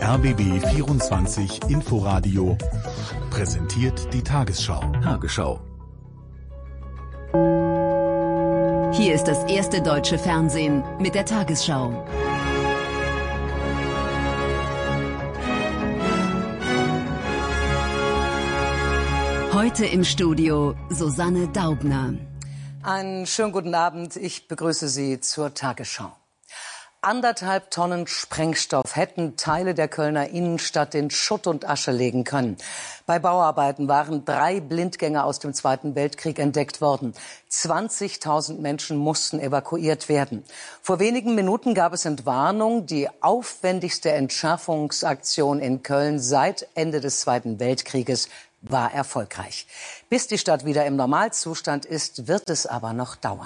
RBB 24 Inforadio präsentiert die Tagesschau. Hier ist das erste deutsche Fernsehen mit der Tagesschau. Heute im Studio Susanne Daubner. Einen schönen guten Abend. Ich begrüße Sie zur Tagesschau. 1,5 Tonnen Sprengstoff hätten Teile der Kölner Innenstadt in Schutt und Asche legen können. Bei Bauarbeiten waren 3 Blindgänger aus dem Zweiten Weltkrieg entdeckt worden. 20.000 Menschen mussten evakuiert werden. Vor wenigen Minuten gab es Entwarnung. Die aufwendigste Entschärfungsaktion in Köln seit Ende des Zweiten Weltkrieges war erfolgreich. Bis die Stadt wieder im Normalzustand ist, wird es aber noch dauern.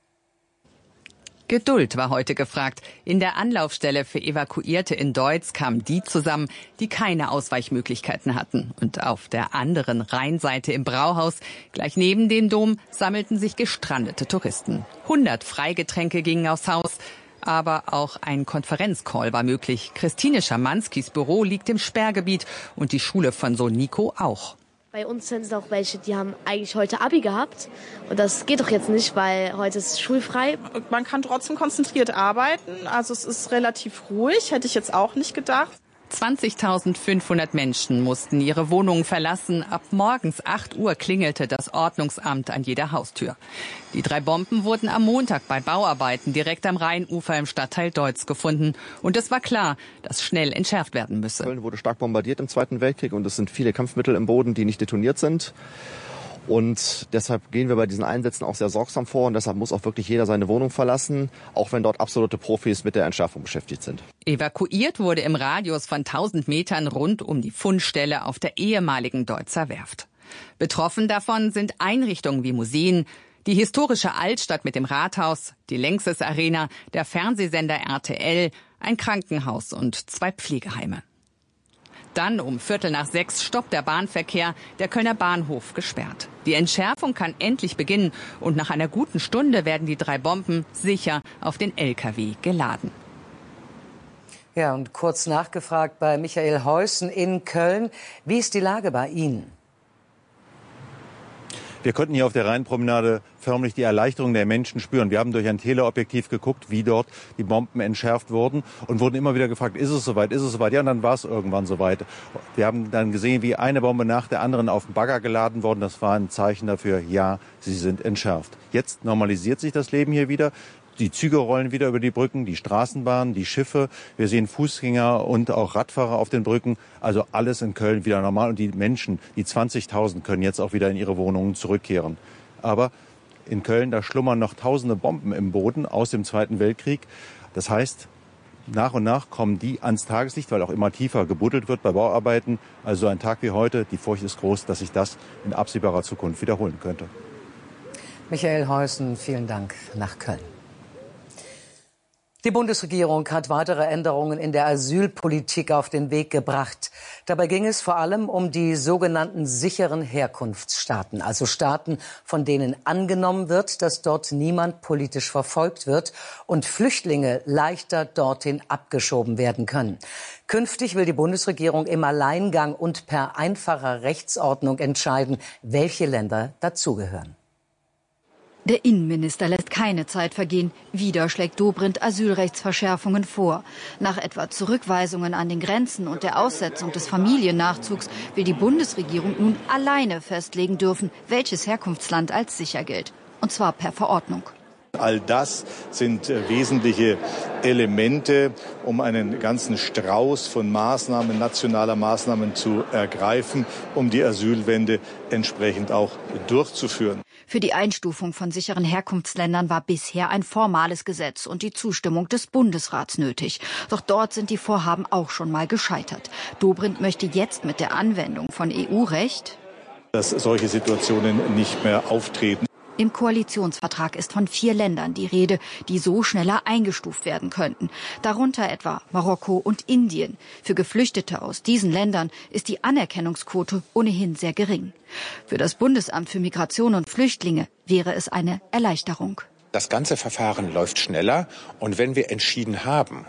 Geduld war heute gefragt. In der Anlaufstelle für Evakuierte in Deutz kamen die zusammen, die keine Ausweichmöglichkeiten hatten. Und auf der anderen Rheinseite im Brauhaus, gleich neben dem Dom, sammelten sich gestrandete Touristen. 100 Freigetränke gingen aufs Haus. Aber auch ein Konferenzcall war möglich. Christine Schamanskis Büro liegt im Sperrgebiet und die Schule von Sohn Nico auch. Bei uns sind auch welche, die haben eigentlich heute Abi gehabt. Und das geht doch jetzt nicht, weil heute ist schulfrei. Man kann trotzdem konzentriert arbeiten. Also es ist relativ ruhig, hätte ich jetzt auch nicht gedacht. 20.500 Menschen mussten ihre Wohnungen verlassen. Ab morgens 8 Uhr klingelte das Ordnungsamt an jeder Haustür. Die 3 Bomben wurden am Montag bei Bauarbeiten direkt am Rheinufer im Stadtteil Deutz gefunden. Und es war klar, dass schnell entschärft werden müsse. Köln wurde stark bombardiert im Zweiten Weltkrieg und es sind viele Kampfmittel im Boden, die nicht detoniert sind. Und deshalb gehen wir bei diesen Einsätzen auch sehr sorgsam vor und deshalb muss auch wirklich jeder seine Wohnung verlassen, auch wenn dort absolute Profis mit der Entschärfung beschäftigt sind. Evakuiert wurde im Radius von 1000 Metern rund um die Fundstelle auf der ehemaligen Deutzer Werft. Betroffen davon sind Einrichtungen wie Museen, die historische Altstadt mit dem Rathaus, die Lanxess Arena, der Fernsehsender RTL, ein Krankenhaus und 2 Pflegeheime. Dann um 5:45 stoppt der Bahnverkehr, der Kölner Bahnhof gesperrt. Die Entschärfung kann endlich beginnen und nach einer guten Stunde werden die 3 Bomben sicher auf den LKW geladen. Ja, und kurz nachgefragt bei Michael Heusen in Köln. Wie ist die Lage bei Ihnen? Wir konnten hier auf der Rheinpromenade förmlich die Erleichterung der Menschen spüren. Wir haben durch ein Teleobjektiv geguckt, wie dort die Bomben entschärft wurden und wurden immer wieder gefragt, ist es soweit, ist es soweit? Ja, und dann war es irgendwann soweit. Wir haben dann gesehen, wie eine Bombe nach der anderen auf den Bagger geladen worden. Das war ein Zeichen dafür, ja, sie sind entschärft. Jetzt normalisiert sich das Leben hier wieder. Die Züge rollen wieder über die Brücken, die Straßenbahnen, die Schiffe. Wir sehen Fußgänger und auch Radfahrer auf den Brücken. Also alles in Köln wieder normal. Und die Menschen, die 20.000, können jetzt auch wieder in ihre Wohnungen zurückkehren. Aber in Köln, da schlummern noch tausende Bomben im Boden aus dem Zweiten Weltkrieg. Das heißt, nach und nach kommen die ans Tageslicht, weil auch immer tiefer gebuddelt wird bei Bauarbeiten. Also ein Tag wie heute, die Furcht ist groß, dass sich das in absehbarer Zukunft wiederholen könnte. Michael Heusen, vielen Dank nach Köln. Die Bundesregierung hat weitere Änderungen in der Asylpolitik auf den Weg gebracht. Dabei ging es vor allem um die sogenannten sicheren Herkunftsstaaten, also Staaten, von denen angenommen wird, dass dort niemand politisch verfolgt wird und Flüchtlinge leichter dorthin abgeschoben werden können. Künftig will die Bundesregierung im Alleingang und per einfacher Rechtsordnung entscheiden, welche Länder dazugehören. Der Innenminister lässt keine Zeit vergehen. Wieder schlägt Dobrindt Asylrechtsverschärfungen vor. Nach etwa Zurückweisungen an den Grenzen und der Aussetzung des Familiennachzugs will die Bundesregierung nun alleine festlegen dürfen, welches Herkunftsland als sicher gilt. Und zwar per Verordnung. All das sind wesentliche Elemente, um einen ganzen Strauß von Maßnahmen, nationaler Maßnahmen zu ergreifen, um die Asylwende entsprechend auch durchzuführen. Für die Einstufung von sicheren Herkunftsländern war bisher ein formales Gesetz und die Zustimmung des Bundesrats nötig. Doch dort sind die Vorhaben auch schon mal gescheitert. Dobrindt möchte jetzt mit der Anwendung von EU-Recht, dass solche Situationen nicht mehr auftreten. Im Koalitionsvertrag ist von 4 Ländern die Rede, die so schneller eingestuft werden könnten. Darunter etwa Marokko und Indien. Für Geflüchtete aus diesen Ländern ist die Anerkennungsquote ohnehin sehr gering. Für das Bundesamt für Migration und Flüchtlinge wäre es eine Erleichterung. Das ganze Verfahren läuft schneller und wenn wir entschieden haben,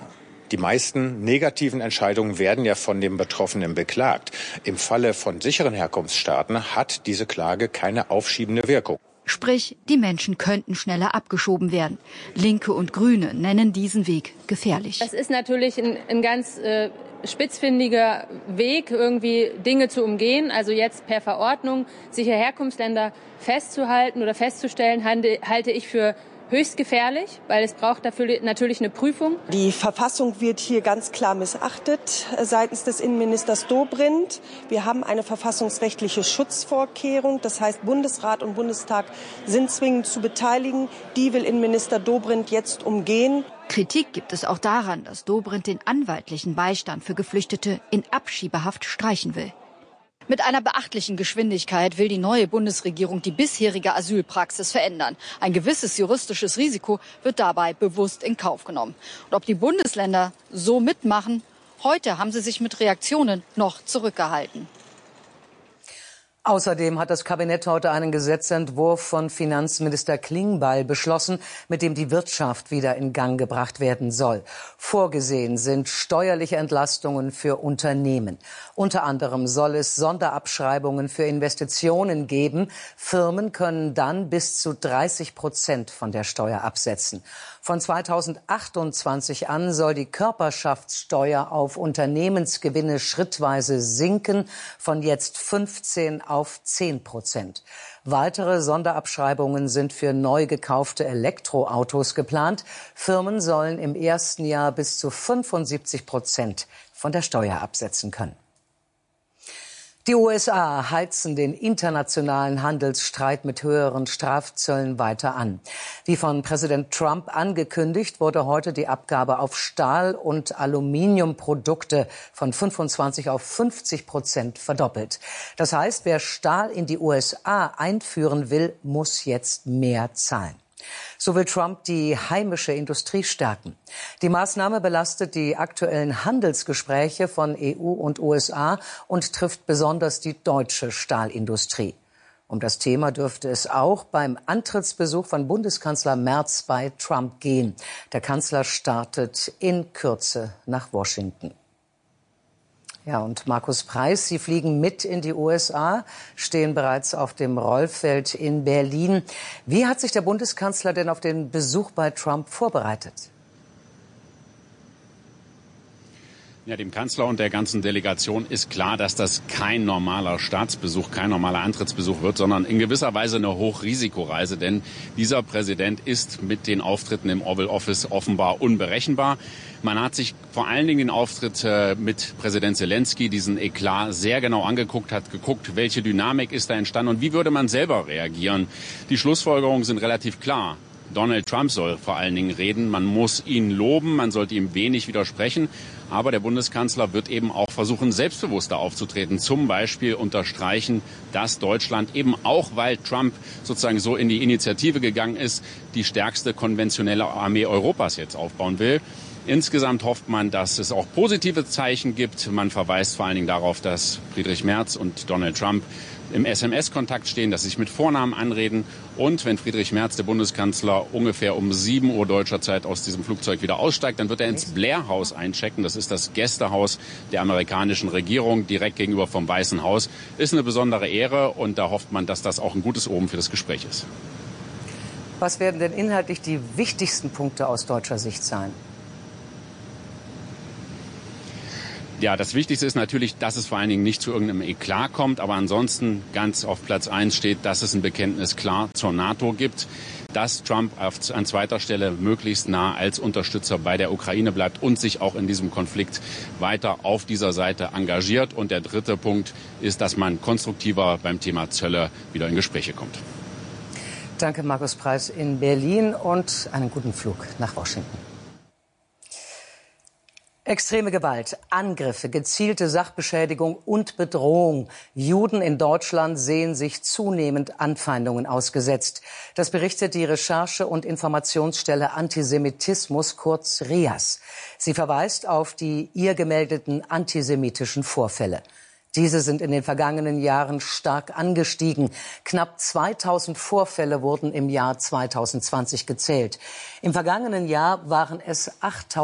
Die meisten negativen Entscheidungen werden ja von dem Betroffenen beklagt. Im Falle von sicheren Herkunftsstaaten hat diese Klage keine aufschiebende Wirkung. Sprich, die Menschen könnten schneller abgeschoben werden. Linke und Grüne nennen diesen Weg gefährlich. Das ist natürlich ein ganz spitzfindiger Weg, irgendwie Dinge zu umgehen. Also jetzt per Verordnung sichere Herkunftsländer festzuhalten oder festzustellen, halte ich für höchst gefährlich, weil es braucht dafür natürlich eine Prüfung. Die Verfassung wird hier ganz klar missachtet seitens des Innenministers Dobrindt. Wir haben eine verfassungsrechtliche Schutzvorkehrung. Das heißt, Bundesrat und Bundestag sind zwingend zu beteiligen. Die will Innenminister Dobrindt jetzt umgehen. Kritik gibt es auch daran, dass Dobrindt den anwaltlichen Beistand für Geflüchtete in Abschiebehaft streichen will. Mit einer beachtlichen Geschwindigkeit will die neue Bundesregierung die bisherige Asylpraxis verändern. Ein gewisses juristisches Risiko wird dabei bewusst in Kauf genommen. Und ob die Bundesländer so mitmachen, heute haben sie sich mit Reaktionen noch zurückgehalten. Außerdem hat das Kabinett heute einen Gesetzentwurf von Finanzminister Klingbeil beschlossen, mit dem die Wirtschaft wieder in Gang gebracht werden soll. Vorgesehen sind steuerliche Entlastungen für Unternehmen. Unter anderem soll es Sonderabschreibungen für Investitionen geben. Firmen können dann bis zu 30% von der Steuer absetzen. Von 2028 an soll die Körperschaftssteuer auf Unternehmensgewinne schrittweise sinken, von jetzt 15 auf 10%. Weitere Sonderabschreibungen sind für neu gekaufte Elektroautos geplant. Firmen sollen im ersten Jahr bis zu 75% von der Steuer absetzen können. Die USA heizen den internationalen Handelsstreit mit höheren Strafzöllen weiter an. Wie von Präsident Trump angekündigt, wurde heute die Abgabe auf Stahl- und Aluminiumprodukte von 25 auf 50% verdoppelt. Das heißt, wer Stahl in die USA einführen will, muss jetzt mehr zahlen. So will Trump die heimische Industrie stärken. Die Maßnahme belastet die aktuellen Handelsgespräche von EU und USA und trifft besonders die deutsche Stahlindustrie. Um das Thema dürfte es auch beim Antrittsbesuch von Bundeskanzler Merz bei Trump gehen. Der Kanzler startet in Kürze nach Washington. Ja, und Markus Preiß, Sie fliegen mit in die USA, stehen bereits auf dem Rollfeld in Berlin. Wie hat sich der Bundeskanzler denn auf den Besuch bei Trump vorbereitet? Ja, dem Kanzler und der ganzen Delegation ist klar, dass das kein normaler Staatsbesuch, kein normaler Antrittsbesuch wird, sondern in gewisser Weise eine Hochrisikoreise. Denn dieser Präsident ist mit den Auftritten im Oval Office offenbar unberechenbar. Man hat sich vor allen Dingen den Auftritt mit Präsident Zelensky, diesen Eklat, sehr genau angeguckt, hat geguckt, welche Dynamik ist da entstanden und wie würde man selber reagieren. Die Schlussfolgerungen sind relativ klar. Donald Trump soll vor allen Dingen reden. Man muss ihn loben, man sollte ihm wenig widersprechen. Aber der Bundeskanzler wird eben auch versuchen, selbstbewusster aufzutreten. Zum Beispiel unterstreichen, dass Deutschland eben auch, weil Trump sozusagen so in die Initiative gegangen ist, die stärkste konventionelle Armee Europas jetzt aufbauen will. Insgesamt hofft man, dass es auch positive Zeichen gibt. Man verweist vor allen Dingen darauf, dass Friedrich Merz und Donald Trump im SMS-Kontakt stehen, dass sie sich mit Vornamen anreden. Und wenn Friedrich Merz, der Bundeskanzler, ungefähr um 7 Uhr deutscher Zeit aus diesem Flugzeug wieder aussteigt, dann wird er ins Blair-Haus einchecken. Das ist das Gästehaus der amerikanischen Regierung, direkt gegenüber vom Weißen Haus. Ist eine besondere Ehre und da hofft man, dass das auch ein gutes Omen für das Gespräch ist. Was werden denn inhaltlich die wichtigsten Punkte aus deutscher Sicht sein? Ja, das Wichtigste ist natürlich, dass es vor allen Dingen nicht zu irgendeinem Eklat kommt. Aber ansonsten ganz auf Platz 1 steht, dass es ein Bekenntnis klar zur NATO gibt. Dass Trump an zweiter Stelle möglichst nah als Unterstützer bei der Ukraine bleibt und sich auch in diesem Konflikt weiter auf dieser Seite engagiert. Und der dritte Punkt ist, dass man konstruktiver beim Thema Zölle wieder in Gespräche kommt. Danke, Markus Preiß in Berlin und einen guten Flug nach Washington. Extreme Gewalt, Angriffe, gezielte Sachbeschädigung und Bedrohung. Juden in Deutschland sehen sich zunehmend Anfeindungen ausgesetzt. Das berichtet die Recherche- und Informationsstelle Antisemitismus, kurz RIAS. Sie verweist auf die ihr gemeldeten antisemitischen Vorfälle. Diese sind in den vergangenen Jahren stark angestiegen. Knapp 2000 Vorfälle wurden im Jahr 2020 gezählt. Im vergangenen Jahr waren es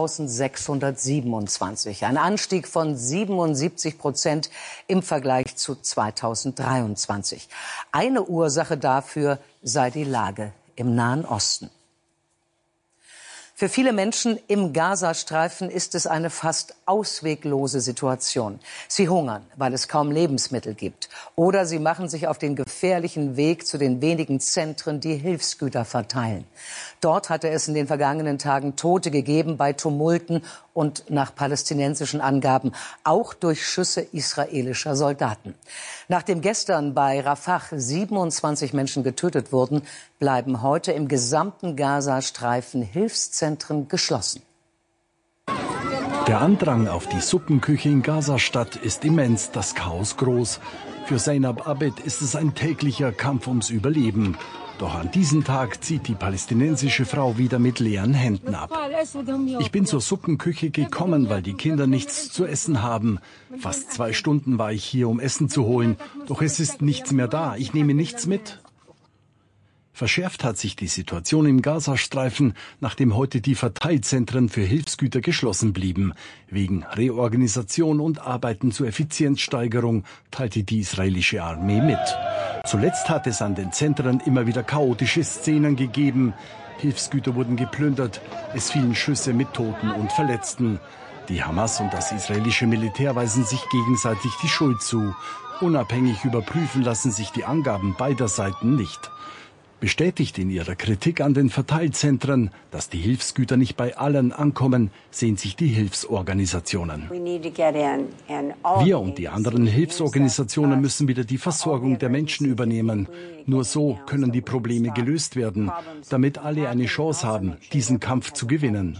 8627, ein Anstieg von 77% im Vergleich zu 2023. Eine Ursache dafür sei die Lage im Nahen Osten. Für viele Menschen im Gazastreifen ist es eine fast ausweglose Situation. Sie hungern, weil es kaum Lebensmittel gibt. Oder sie machen sich auf den gefährlichen Weg zu den wenigen Zentren, die Hilfsgüter verteilen. Dort hatte es in den vergangenen Tagen Tote gegeben bei Tumulten und nach palästinensischen Angaben auch durch Schüsse israelischer Soldaten. Nachdem gestern bei Rafah 27 Menschen getötet wurden, bleiben heute im gesamten Gazastreifen Hilfszentren geschlossen. Der Andrang auf die Suppenküche in Gazastadt ist immens, das Chaos groß. Für Zainab Abed ist es ein täglicher Kampf ums Überleben. Doch an diesem Tag zieht die palästinensische Frau wieder mit leeren Händen ab. Ich bin zur Suppenküche gekommen, weil die Kinder nichts zu essen haben. Fast 2 Stunden war ich hier, um Essen zu holen. Doch es ist nichts mehr da. Ich nehme nichts mit. Verschärft hat sich die Situation im Gazastreifen, nachdem heute die Verteilzentren für Hilfsgüter geschlossen blieben. Wegen Reorganisation und Arbeiten zur Effizienzsteigerung, teilte die israelische Armee mit. Zuletzt hat es an den Zentren immer wieder chaotische Szenen gegeben. Hilfsgüter wurden geplündert, es fielen Schüsse mit Toten und Verletzten. Die Hamas und das israelische Militär weisen sich gegenseitig die Schuld zu. Unabhängig überprüfen lassen sich die Angaben beider Seiten nicht. Bestätigt in ihrer Kritik an den Verteilzentren, dass die Hilfsgüter nicht bei allen ankommen, sehen sich die Hilfsorganisationen. Wir und die anderen Hilfsorganisationen müssen wieder die Versorgung der Menschen übernehmen. Nur so können die Probleme gelöst werden, damit alle eine Chance haben, diesen Kampf zu gewinnen.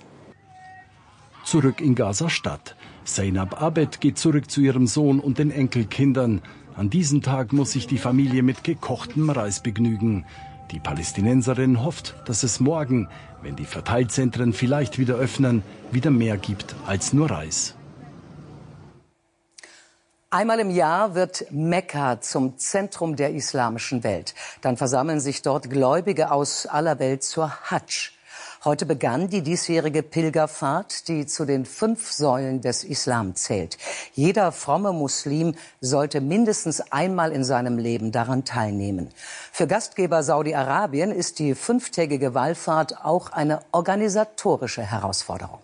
Zurück in Gazastadt. Zainab Abed geht zurück zu ihrem Sohn und den Enkelkindern. An diesem Tag muss sich die Familie mit gekochtem Reis begnügen. Die Palästinenserin hofft, dass es morgen, wenn die Verteilzentren vielleicht wieder öffnen, wieder mehr gibt als nur Reis. Einmal im Jahr wird Mekka zum Zentrum der islamischen Welt. Dann versammeln sich dort Gläubige aus aller Welt zur Hadsch. Heute begann die diesjährige Pilgerfahrt, die zu den 5 Säulen des Islam zählt. Jeder fromme Muslim sollte mindestens einmal in seinem Leben daran teilnehmen. Für Gastgeber Saudi-Arabien ist die 5-tägige Wallfahrt auch eine organisatorische Herausforderung.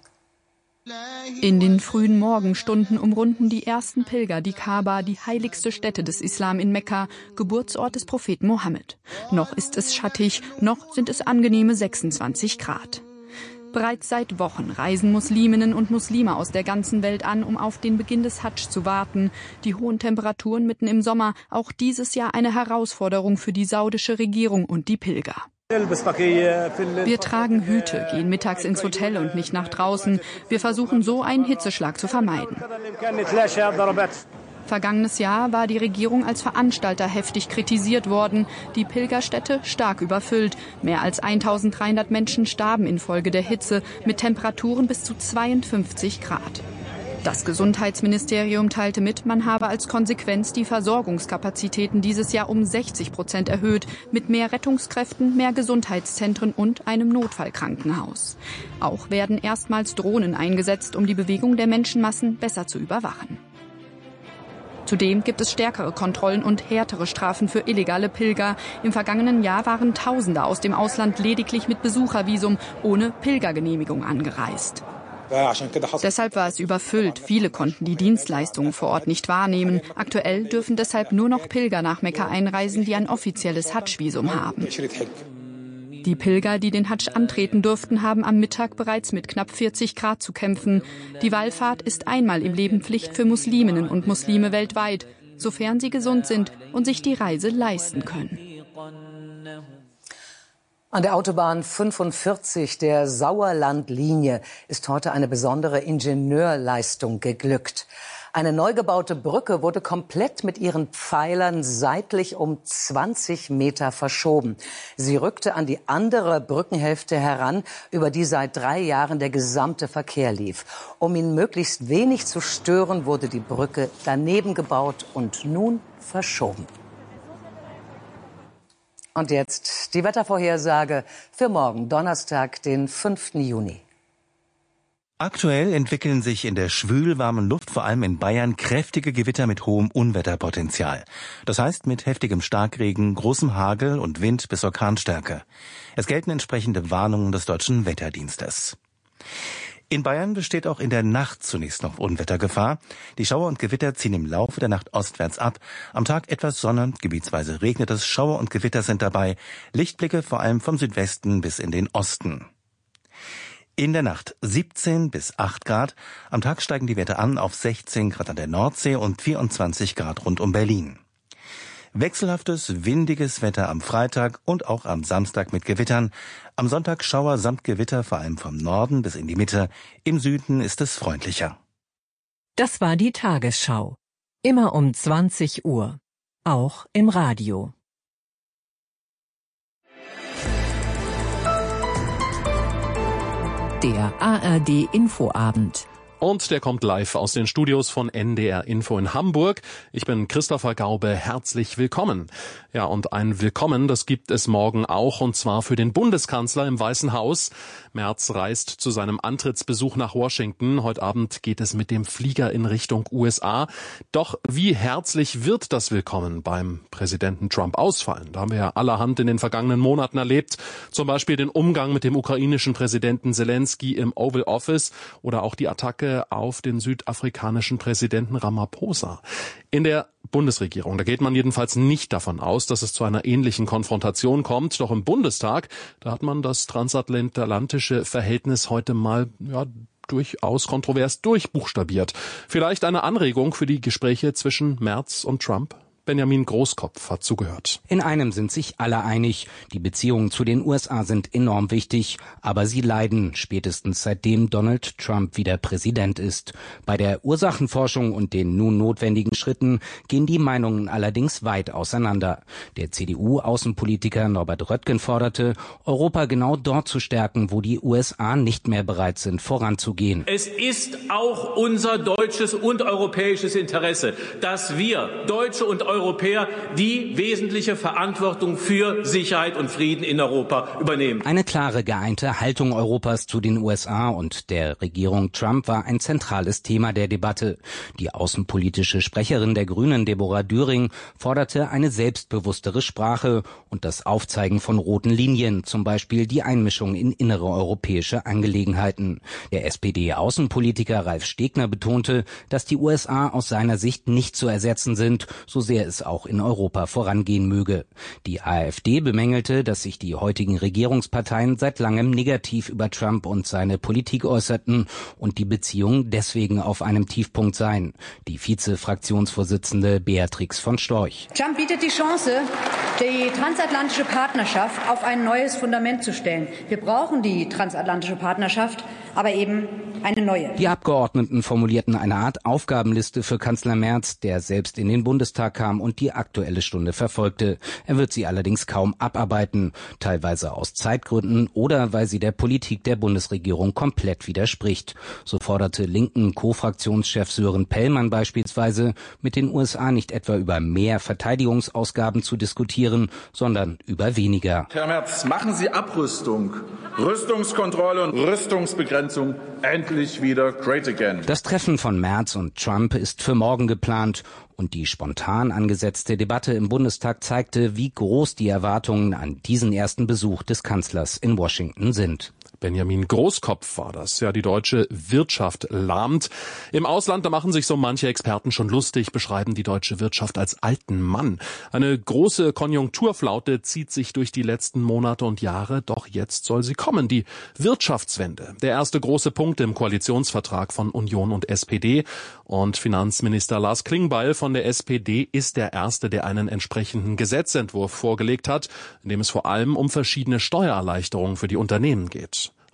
In den frühen Morgenstunden umrunden die ersten Pilger die Kaaba, die heiligste Stätte des Islam in Mekka, Geburtsort des Propheten Mohammed. Noch ist es schattig, noch sind es angenehme 26 Grad. Bereits seit Wochen reisen Musliminnen und Muslime aus der ganzen Welt an, um auf den Beginn des Hadsch zu warten. Die hohen Temperaturen mitten im Sommer, auch dieses Jahr eine Herausforderung für die saudische Regierung und die Pilger. Wir tragen Hüte, gehen mittags ins Hotel und nicht nach draußen. Wir versuchen so einen Hitzeschlag zu vermeiden. Vergangenes Jahr war die Regierung als Veranstalter heftig kritisiert worden. Die Pilgerstätte stark überfüllt. Mehr als 1300 Menschen starben infolge der Hitze mit Temperaturen bis zu 52 Grad. Das Gesundheitsministerium teilte mit, man habe als Konsequenz die Versorgungskapazitäten dieses Jahr um 60% erhöht, mit mehr Rettungskräften, mehr Gesundheitszentren und einem Notfallkrankenhaus. Auch werden erstmals Drohnen eingesetzt, um die Bewegung der Menschenmassen besser zu überwachen. Zudem gibt es stärkere Kontrollen und härtere Strafen für illegale Pilger. Im vergangenen Jahr waren Tausende aus dem Ausland lediglich mit Besuchervisum ohne Pilgergenehmigung angereist. Deshalb war es überfüllt. Viele konnten die Dienstleistungen vor Ort nicht wahrnehmen. Aktuell dürfen deshalb nur noch Pilger nach Mekka einreisen, die ein offizielles Hadsch-Visum haben. Die Pilger, die den Hadsch antreten durften, haben am Mittag bereits mit knapp 40 Grad zu kämpfen. Die Wallfahrt ist einmal im Leben Pflicht für Musliminnen und Muslime weltweit, sofern sie gesund sind und sich die Reise leisten können. An der Autobahn 45 der Sauerlandlinie ist heute eine besondere Ingenieurleistung geglückt. Eine neu gebaute Brücke wurde komplett mit ihren Pfeilern seitlich um 20 Meter verschoben. Sie rückte an die andere Brückenhälfte heran, über die seit 3 Jahren der gesamte Verkehr lief. Um ihn möglichst wenig zu stören, wurde die Brücke daneben gebaut und nun verschoben. Und jetzt die Wettervorhersage für morgen, Donnerstag, den 5. Juni. Aktuell entwickeln sich in der schwülwarmen Luft vor allem in Bayern kräftige Gewitter mit hohem Unwetterpotenzial. Das heißt mit heftigem Starkregen, großem Hagel und Wind bis Orkanstärke. Es gelten entsprechende Warnungen des Deutschen Wetterdienstes. In Bayern besteht auch in der Nacht zunächst noch Unwettergefahr. Die Schauer und Gewitter ziehen im Laufe der Nacht ostwärts ab. Am Tag etwas Sonne, gebietsweise regnet es, Schauer und Gewitter sind dabei. Lichtblicke vor allem vom Südwesten bis in den Osten. In der Nacht 17 bis 8 Grad. Am Tag steigen die Werte an auf 16 Grad an der Nordsee und 24 Grad rund um Berlin. Wechselhaftes, windiges Wetter am Freitag und auch am Samstag mit Gewittern. Am Sonntag Schauer samt Gewitter, vor allem vom Norden bis in die Mitte. Im Süden ist es freundlicher. Das war die Tagesschau. Immer um 20 Uhr. Auch im Radio. Der ARD Infoabend. Und der kommt live aus den Studios von NDR Info in Hamburg. Ich bin Christopher Gaube, herzlich willkommen. Ja, und ein Willkommen, das gibt es morgen auch, und zwar für den Bundeskanzler im Weißen Haus. Merz reist zu seinem Antrittsbesuch nach Washington. Heute Abend geht es mit dem Flieger in Richtung USA. Doch wie herzlich wird das Willkommen beim Präsidenten Trump ausfallen? Da haben wir ja allerhand in den vergangenen Monaten erlebt. Zum Beispiel den Umgang mit dem ukrainischen Präsidenten Zelensky im Oval Office oder auch die Attacke auf den südafrikanischen Präsidenten Ramaphosa. In der Bundesregierung, da geht man jedenfalls nicht davon aus, dass es zu einer ähnlichen Konfrontation kommt. Doch im Bundestag, da hat man das transatlantische Verhältnis heute mal durchaus kontrovers durchbuchstabiert. Vielleicht eine Anregung für die Gespräche zwischen Merz und Trump? Benjamin Großkopf hat zugehört. In einem sind sich alle einig. Die Beziehungen zu den USA sind enorm wichtig, aber sie leiden, spätestens seitdem Donald Trump wieder Präsident ist. Bei der Ursachenforschung und den nun notwendigen Schritten gehen die Meinungen allerdings weit auseinander. Der CDU-Außenpolitiker Norbert Röttgen forderte, Europa genau dort zu stärken, wo die USA nicht mehr bereit sind, voranzugehen. Es ist auch unser deutsches und europäisches Interesse, dass wir Deutsche und Europäer die wesentliche Verantwortung für Sicherheit und Frieden in Europa übernehmen. Eine klare, geeinte Haltung Europas zu den USA und der Regierung Trump war ein zentrales Thema der Debatte. Die außenpolitische Sprecherin der Grünen, Deborah Düring, forderte eine selbstbewusstere Sprache und das Aufzeigen von roten Linien, zum Beispiel die Einmischung in innere europäische Angelegenheiten. Der SPD-Außenpolitiker Ralf Stegner betonte, dass die USA aus seiner Sicht nicht zu ersetzen sind, so sehr es auch in Europa vorangehen möge. Die AfD bemängelte, dass sich die heutigen Regierungsparteien seit langem negativ über Trump und seine Politik äußerten und die Beziehungen deswegen auf einem Tiefpunkt seien. Die Vize-Fraktionsvorsitzende Beatrix von Storch. Trump bietet die Chance, die transatlantische Partnerschaft auf ein neues Fundament zu stellen. Wir brauchen die transatlantische Partnerschaft, aber eben eine neue. Die Abgeordneten formulierten eine Art Aufgabenliste für Kanzler Merz, der selbst in den Bundestag kam und die Aktuelle Stunde verfolgte. Er wird sie allerdings kaum abarbeiten, teilweise aus Zeitgründen oder weil sie der Politik der Bundesregierung komplett widerspricht. So forderte linken Co-Fraktionschef Sören Pellmann beispielsweise, mit den USA nicht etwa über mehr Verteidigungsausgaben zu diskutieren, sondern über weniger. Herr Merz, machen Sie Abrüstung, Rüstungskontrolle und Rüstungsbegrenzung endlich wieder great again. Das Treffen von Merz und Trump ist für morgen geplant. Und die spontan angesetzte Debatte im Bundestag zeigte, wie groß die Erwartungen an diesen ersten Besuch des Kanzlers in Washington sind. Benjamin Großkopf war das. Ja, die deutsche Wirtschaft lahmt. Im Ausland, da machen sich so manche Experten schon lustig, beschreiben die deutsche Wirtschaft als alten Mann. Eine große Konjunkturflaute zieht sich durch die letzten Monate und Jahre, doch jetzt soll sie kommen, die Wirtschaftswende. Der erste große Punkt im Koalitionsvertrag von Union und SPD. Und Finanzminister Lars Klingbeil von der SPD ist der Erste, der einen entsprechenden Gesetzentwurf vorgelegt hat, in dem es vor allem um verschiedene Steuererleichterungen für die Unternehmen geht.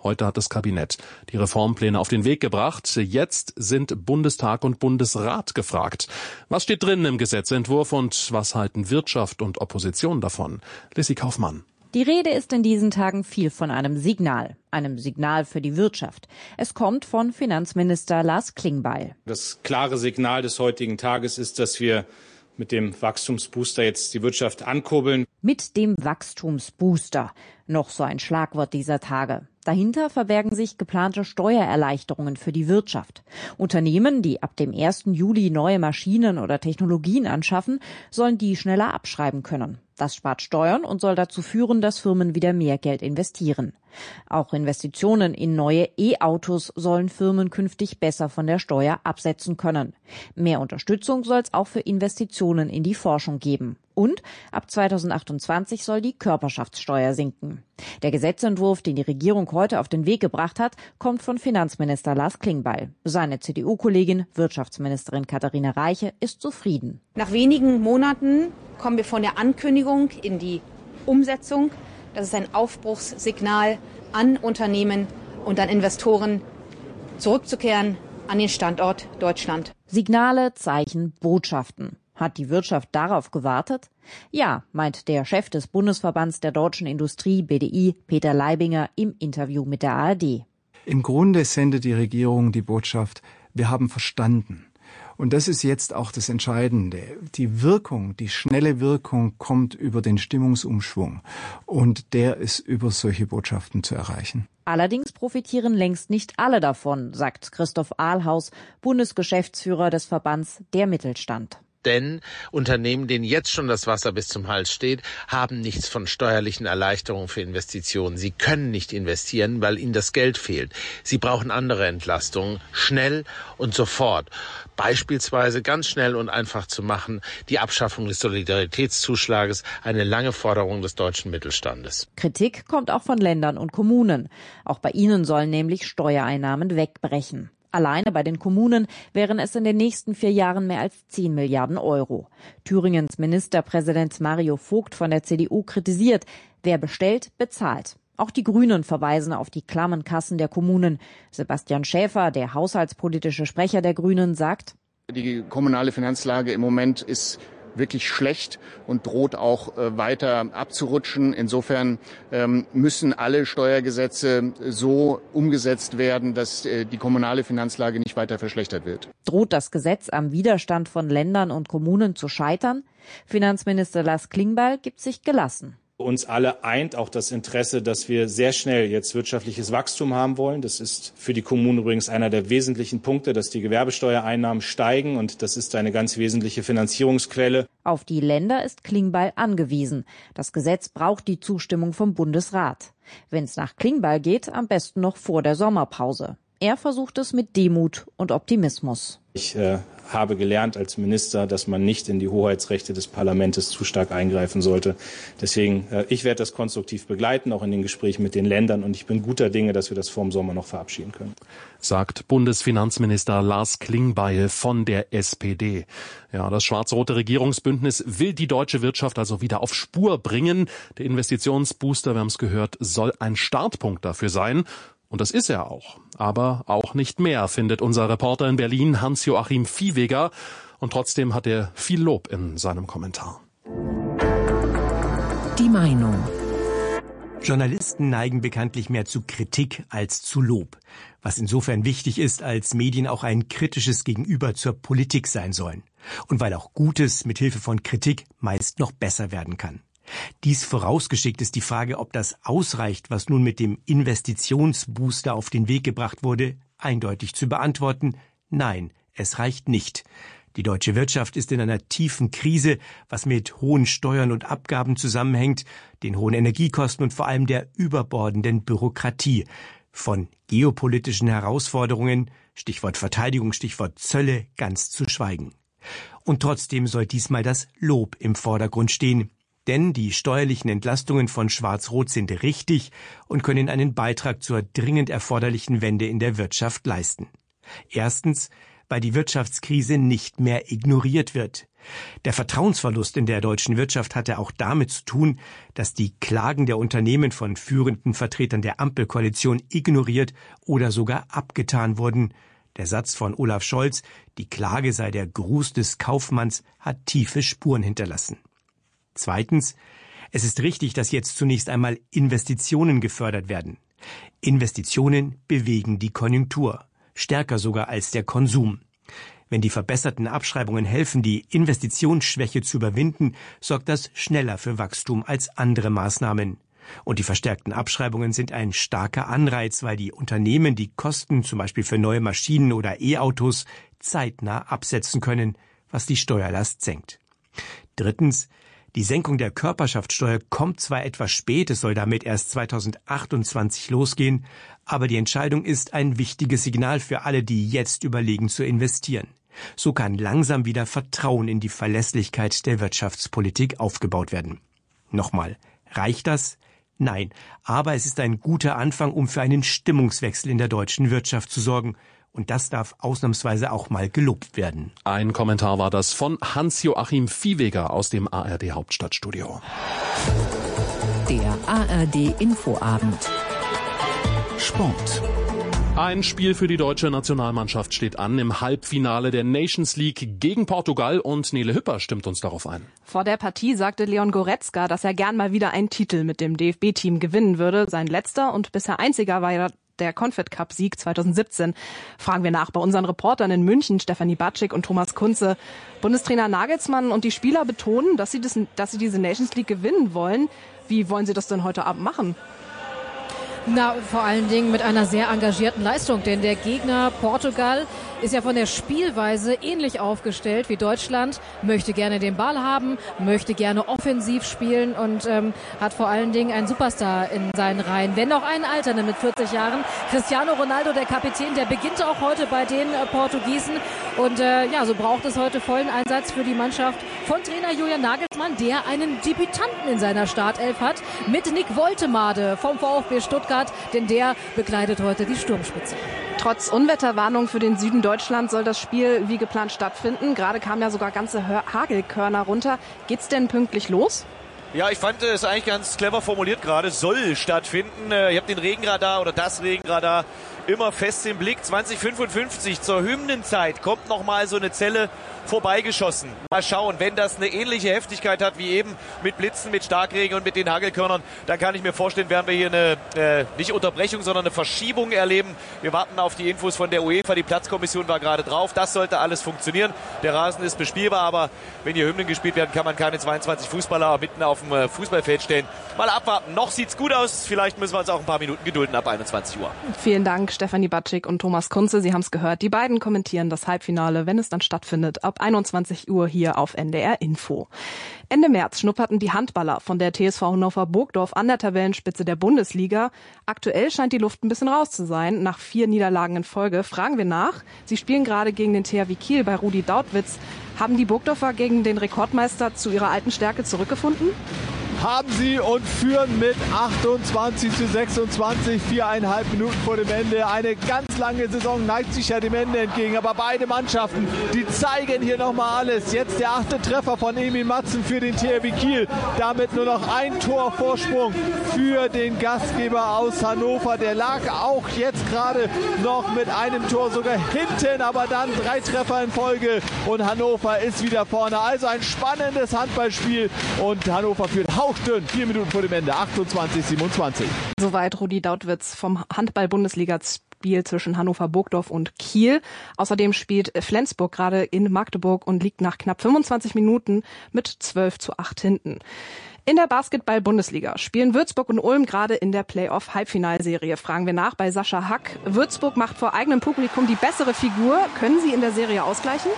Heute hat das Kabinett die Reformpläne auf den Weg gebracht. Jetzt sind Bundestag und Bundesrat gefragt. Was steht drin im Gesetzentwurf und was halten Wirtschaft und Opposition davon? Lissy Kaufmann. Die Rede ist in diesen Tagen viel von einem Signal für die Wirtschaft. Es kommt von Finanzminister Lars Klingbeil. Das klare Signal des heutigen Tages ist, dass wir mit dem Wachstumsbooster jetzt die Wirtschaft ankurbeln. Mit dem Wachstumsbooster. Noch so ein Schlagwort dieser Tage. Dahinter verbergen sich geplante Steuererleichterungen für die Wirtschaft. Unternehmen, die ab dem 1. Juli neue Maschinen oder Technologien anschaffen, sollen die schneller abschreiben können. Das spart Steuern und soll dazu führen, dass Firmen wieder mehr Geld investieren. Auch Investitionen in neue E-Autos sollen Firmen künftig besser von der Steuer absetzen können. Mehr Unterstützung soll es auch für Investitionen in die Forschung geben. Und ab 2028 soll die Körperschaftssteuer sinken. Der Gesetzentwurf, den die Regierung heute auf den Weg gebracht hat, kommt von Finanzminister Lars Klingbeil. Seine CDU-Kollegin, Wirtschaftsministerin Katharina Reiche, ist zufrieden. Nach wenigen Monaten kommen wir von der Ankündigung in die Umsetzung. Das ist ein Aufbruchssignal an Unternehmen und an Investoren, zurückzukehren an den Standort Deutschland. Signale, Zeichen, Botschaften. Hat die Wirtschaft darauf gewartet? Ja, meint der Chef des Bundesverbands der deutschen Industrie, BDI, Peter Leibinger, im Interview mit der ARD. Im Grunde sendet die Regierung die Botschaft, wir haben verstanden. Und das ist jetzt auch das Entscheidende. Die Wirkung, die schnelle Wirkung kommt über den Stimmungsumschwung. Und der ist über solche Botschaften zu erreichen. Allerdings profitieren längst nicht alle davon, sagt Christoph Ahlhaus, Bundesgeschäftsführer des Verbands Der Mittelstand. Denn Unternehmen, denen jetzt schon das Wasser bis zum Hals steht, haben nichts von steuerlichen Erleichterungen für Investitionen. Sie können nicht investieren, weil ihnen das Geld fehlt. Sie brauchen andere Entlastungen, schnell und sofort. Beispielsweise ganz schnell und einfach zu machen, die Abschaffung des Solidaritätszuschlages, eine lange Forderung des deutschen Mittelstandes. Kritik kommt auch von Ländern und Kommunen. Auch bei ihnen sollen nämlich Steuereinnahmen wegbrechen. Alleine bei den Kommunen wären es in den nächsten 4 Jahren mehr als 10 Milliarden Euro. Thüringens Ministerpräsident Mario Vogt von der CDU kritisiert, wer bestellt, bezahlt. Auch die Grünen verweisen auf die klammen Kassen der Kommunen. Sebastian Schäfer, der haushaltspolitische Sprecher der Grünen, sagt: Die kommunale Finanzlage im Moment ist wirklich schlecht und droht auch weiter abzurutschen. Insofern müssen alle Steuergesetze so umgesetzt werden, dass die kommunale Finanzlage nicht weiter verschlechtert wird. Droht das Gesetz am Widerstand von Ländern und Kommunen zu scheitern? Finanzminister Lars Klingbeil gibt sich gelassen. Uns alle eint auch das Interesse, dass wir sehr schnell jetzt wirtschaftliches Wachstum haben wollen. Das ist für die Kommunen übrigens einer der wesentlichen Punkte, dass die Gewerbesteuereinnahmen steigen, und das ist eine ganz wesentliche Finanzierungsquelle. Auf die Länder ist Klingbeil angewiesen. Das Gesetz braucht die Zustimmung vom Bundesrat. Wenn es nach Klingbeil geht, am besten noch vor der Sommerpause. Er versucht es mit Demut und Optimismus. Ich habe gelernt als Minister, dass man nicht in die Hoheitsrechte des Parlaments zu stark eingreifen sollte. Deswegen, ich werde das konstruktiv begleiten, auch in den Gesprächen mit den Ländern. Und ich bin guter Dinge, dass wir das vor dem Sommer noch verabschieden können. Sagt Bundesfinanzminister Lars Klingbeil von der SPD. Ja, das schwarz-rote Regierungsbündnis will die deutsche Wirtschaft also wieder auf Spur bringen. Der Investitionsbooster, wir haben es gehört, soll ein Startpunkt dafür sein. Und das ist er auch. Aber auch nicht mehr, findet unser Reporter in Berlin Hans-Joachim Viehweger. Und trotzdem hat er viel Lob in seinem Kommentar. Die Meinung. Journalisten neigen bekanntlich mehr zu Kritik als zu Lob. Was insofern wichtig ist, als Medien auch ein kritisches Gegenüber zur Politik sein sollen. Und weil auch Gutes mit Hilfe von Kritik meist noch besser werden kann. Dies vorausgeschickt ist die Frage, ob das ausreicht, was nun mit dem Investitionsbooster auf den Weg gebracht wurde, eindeutig zu beantworten: Nein, es reicht nicht. Die deutsche Wirtschaft ist in einer tiefen Krise, was mit hohen Steuern und Abgaben zusammenhängt, den hohen Energiekosten und vor allem der überbordenden Bürokratie. Von geopolitischen Herausforderungen, Stichwort Verteidigung, Stichwort Zölle, ganz zu schweigen. Und trotzdem soll diesmal das Lob im Vordergrund stehen. Denn die steuerlichen Entlastungen von Schwarz-Rot sind richtig und können einen Beitrag zur dringend erforderlichen Wende in der Wirtschaft leisten. Erstens, weil die Wirtschaftskrise nicht mehr ignoriert wird. Der Vertrauensverlust in der deutschen Wirtschaft hatte auch damit zu tun, dass die Klagen der Unternehmen von führenden Vertretern der Ampelkoalition ignoriert oder sogar abgetan wurden. Der Satz von Olaf Scholz, die Klage sei der Gruß des Kaufmanns, hat tiefe Spuren hinterlassen. Zweitens, es ist richtig, dass jetzt zunächst einmal Investitionen gefördert werden. Investitionen bewegen die Konjunktur, stärker sogar als der Konsum. Wenn die verbesserten Abschreibungen helfen, die Investitionsschwäche zu überwinden, sorgt das schneller für Wachstum als andere Maßnahmen. Und die verstärkten Abschreibungen sind ein starker Anreiz, weil die Unternehmen die Kosten, zum Beispiel für neue Maschinen oder E-Autos, zeitnah absetzen können, was die Steuerlast senkt. Drittens, die Senkung der Körperschaftssteuer kommt zwar etwas spät, es soll damit erst 2028 losgehen, aber die Entscheidung ist ein wichtiges Signal für alle, die jetzt überlegen zu investieren. So kann langsam wieder Vertrauen in die Verlässlichkeit der Wirtschaftspolitik aufgebaut werden. Nochmal, reicht das? Nein, aber es ist ein guter Anfang, um für einen Stimmungswechsel in der deutschen Wirtschaft zu sorgen. Und das darf ausnahmsweise auch mal gelobt werden. Ein Kommentar war das von Hans-Joachim Viehweger aus dem ARD Hauptstadtstudio. Der ARD Infoabend. Sport. Ein Spiel für die deutsche Nationalmannschaft steht an im Halbfinale der Nations League gegen Portugal und Nele Hüpper stimmt uns darauf ein. Vor der Partie sagte Leon Goretzka, dass er gern mal wieder einen Titel mit dem DFB-Team gewinnen würde. Sein letzter und bisher einziger war der Confed-Cup-Sieg 2017. Fragen wir nach bei unseren Reportern in München, Stefanie Batschik und Thomas Kunze. Bundestrainer Nagelsmann und die Spieler betonen, dass sie diese Nations League gewinnen wollen. Wie wollen sie das denn heute Abend machen? Na, vor allen Dingen mit einer sehr engagierten Leistung, denn der Gegner Portugal ist ja von der Spielweise ähnlich aufgestellt wie Deutschland, möchte gerne den Ball haben, möchte gerne offensiv spielen und hat vor allen Dingen einen Superstar in seinen Reihen, wenn auch einen Alternden mit 40 Jahren. Cristiano Ronaldo, der Kapitän, der beginnt auch heute bei den Portugiesen und so braucht es heute vollen Einsatz für die Mannschaft von Trainer Julian Nagelsmann, der einen Debütanten in seiner Startelf hat, mit Nick Woltemade vom VfB Stuttgart, denn der bekleidet heute die Sturmspitze. Trotz Unwetterwarnung für den Süden Deutschlands soll das Spiel wie geplant stattfinden. Gerade kamen ja sogar ganze Hagelkörner runter. Geht's denn pünktlich los? Ja, ich fand es eigentlich ganz clever formuliert gerade. Soll stattfinden. Ich habe den Regenradar oder das Regenradar immer fest im Blick. 2055 zur Hymnenzeit kommt nochmal so eine Zelle vorbeigeschossen. Mal schauen, wenn das eine ähnliche Heftigkeit hat wie eben mit Blitzen, mit Starkregen und mit den Hagelkörnern, dann kann ich mir vorstellen, werden wir hier eine nicht Unterbrechung, sondern eine Verschiebung erleben. Wir warten auf die Infos von der UEFA. Die Platzkommission war gerade drauf. Das sollte alles funktionieren. Der Rasen ist bespielbar, aber wenn hier Hymnen gespielt werden, kann man keine 22 Fußballer mitten auf dem Fußballfeld stellen. Mal abwarten. Noch sieht's gut aus. Vielleicht müssen wir uns auch ein paar Minuten gedulden ab 21 Uhr. Vielen Dank, Stefanie Batschik und Thomas Kunze. Sie haben es gehört. Die beiden kommentieren das Halbfinale, wenn es dann stattfindet, ab 21 Uhr hier auf NDR Info. Ende März schnupperten die Handballer von der TSV Hannover Burgdorf an der Tabellenspitze der Bundesliga. Aktuell scheint die Luft ein bisschen raus zu sein. Nach 4 Niederlagen in Folge fragen wir nach. Sie spielen gerade gegen den THW Kiel bei Rudi Dautwitz. Haben die Burgdorfer gegen den Rekordmeister zu ihrer alten Stärke zurückgefunden? Haben sie und führen mit 28:26, 4,5 Minuten vor dem Ende. Eine ganz lange Saison neigt sich ja dem Ende entgegen, aber beide Mannschaften, die zeigen hier nochmal alles. Jetzt der 8. Treffer von Emil Matzen für den THW Kiel. Damit nur noch ein Tor Vorsprung für den Gastgeber aus Hannover. Der lag auch jetzt gerade noch mit einem Tor sogar hinten, aber dann 3 Treffer in Folge und Hannover ist wieder vorne. Also ein spannendes Handballspiel und Hannover führt hauchdünn 4 Minuten vor dem Ende, 28:27. Soweit Rudi Dautwitz vom Handball-Bundesliga-Spiel zwischen Hannover Burgdorf und Kiel. Außerdem spielt Flensburg gerade in Magdeburg und liegt nach knapp 25 Minuten mit 12:8 hinten. In der Basketball-Bundesliga spielen Würzburg und Ulm gerade in der Playoff-Halbfinalserie. Fragen wir nach bei Sascha Hack. Würzburg macht vor eigenem Publikum die bessere Figur. Können sie in der Serie ausgleichen?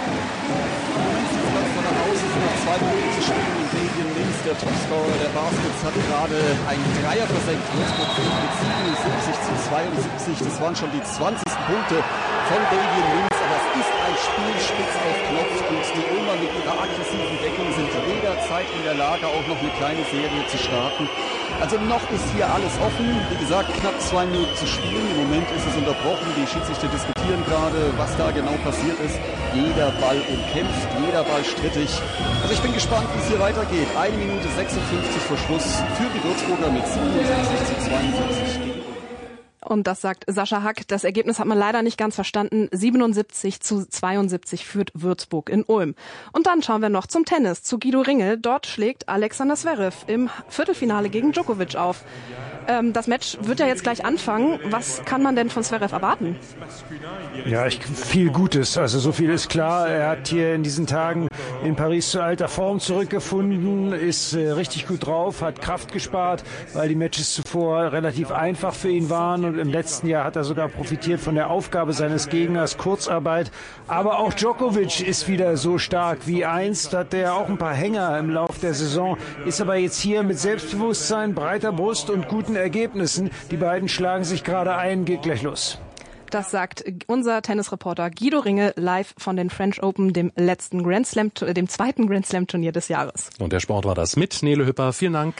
Nach 2 Minuten zu spielen. Fabian Links, der Topscorer der Baskets, hat gerade einen Dreier versenkt. Würzburg führt mit 77:72. Das waren schon die 20. Punkte von Fabian Links. Aber es ist ein Spiel spitz auf Knopf. Und die Ulmer mit ihrer aggressiven Deckung sind jederzeit in der Lage, auch noch eine kleine Serie zu starten. Also noch ist hier alles offen. Wie gesagt, knapp 2 Minuten zu spielen. Im Moment ist es ist unterbrochen. Die Schiedsrichter diskutieren gerade, was da genau passiert ist. Jeder Ball umkämpft, jeder Ball strittig. Also ich bin gespannt, wie es hier weitergeht. 1 Minute 56 vor Schluss für die Würzburger mit 77:72. Und das sagt Sascha Hack. Das Ergebnis hat man leider nicht ganz verstanden. 77:72 führt Würzburg in Ulm. Und dann schauen wir noch zum Tennis, zu Guido Ringel. Dort schlägt Alexander Zverev im Viertelfinale gegen Djokovic auf. Das Match wird ja jetzt gleich anfangen. Was kann man denn von Zverev erwarten? Ja, viel Gutes. Also so viel ist klar. Er hat hier in diesen Tagen in Paris zu alter Form zurückgefunden, ist richtig gut drauf, hat Kraft gespart, weil die Matches zuvor relativ einfach für ihn waren. Und im letzten Jahr hat er sogar profitiert von der Aufgabe seines Gegners, Kurzarbeit. Aber auch Djokovic ist wieder so stark wie einst. Hat er auch ein paar Hänger im Lauf der Saison, ist aber jetzt hier mit Selbstbewusstsein, breiter Brust und guten Ergebnissen. Die beiden schlagen sich gerade ein, geht gleich los. Das sagt unser Tennisreporter Guido Ringel live von den French Open, dem zweiten Grand Slam Turnier des Jahres. Und der Sport war das mit Nele Hüpper. Vielen Dank.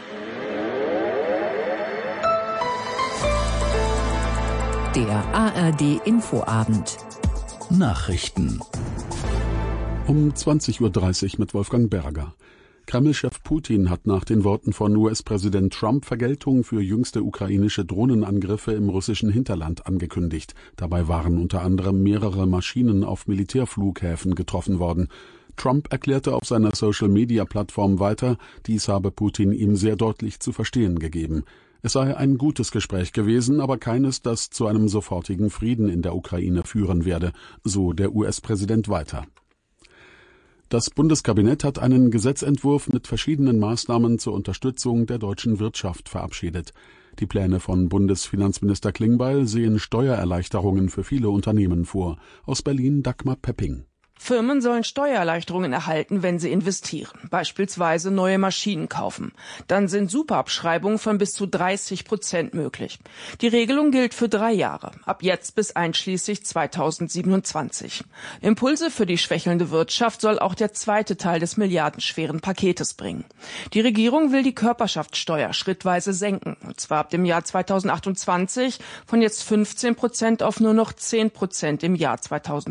Der ARD Infoabend. Nachrichten. Um 20:30 Uhr mit Wolfgang Berger. Kreml-Chef Putin hat nach den Worten von US-Präsident Trump Vergeltung für jüngste ukrainische Drohnenangriffe im russischen Hinterland angekündigt. Dabei waren unter anderem mehrere Maschinen auf Militärflughäfen getroffen worden. Trump erklärte auf seiner Social-Media-Plattform weiter, dies habe Putin ihm sehr deutlich zu verstehen gegeben. Es sei ein gutes Gespräch gewesen, aber keines, das zu einem sofortigen Frieden in der Ukraine führen werde, so der US-Präsident weiter. Das Bundeskabinett hat einen Gesetzentwurf mit verschiedenen Maßnahmen zur Unterstützung der deutschen Wirtschaft verabschiedet. Die Pläne von Bundesfinanzminister Klingbeil sehen Steuererleichterungen für viele Unternehmen vor. Aus Berlin Dagmar Pepping. Firmen sollen Steuererleichterungen erhalten, wenn sie investieren, beispielsweise neue Maschinen kaufen. Dann sind Superabschreibungen von bis zu 30% möglich. Die Regelung gilt für 3 Jahre, ab jetzt bis einschließlich 2027. Impulse für die schwächelnde Wirtschaft soll auch der zweite Teil des milliardenschweren Paketes bringen. Die Regierung will die Körperschaftssteuer schrittweise senken, und zwar ab dem Jahr 2028 von jetzt 15% auf nur noch 10% im Jahr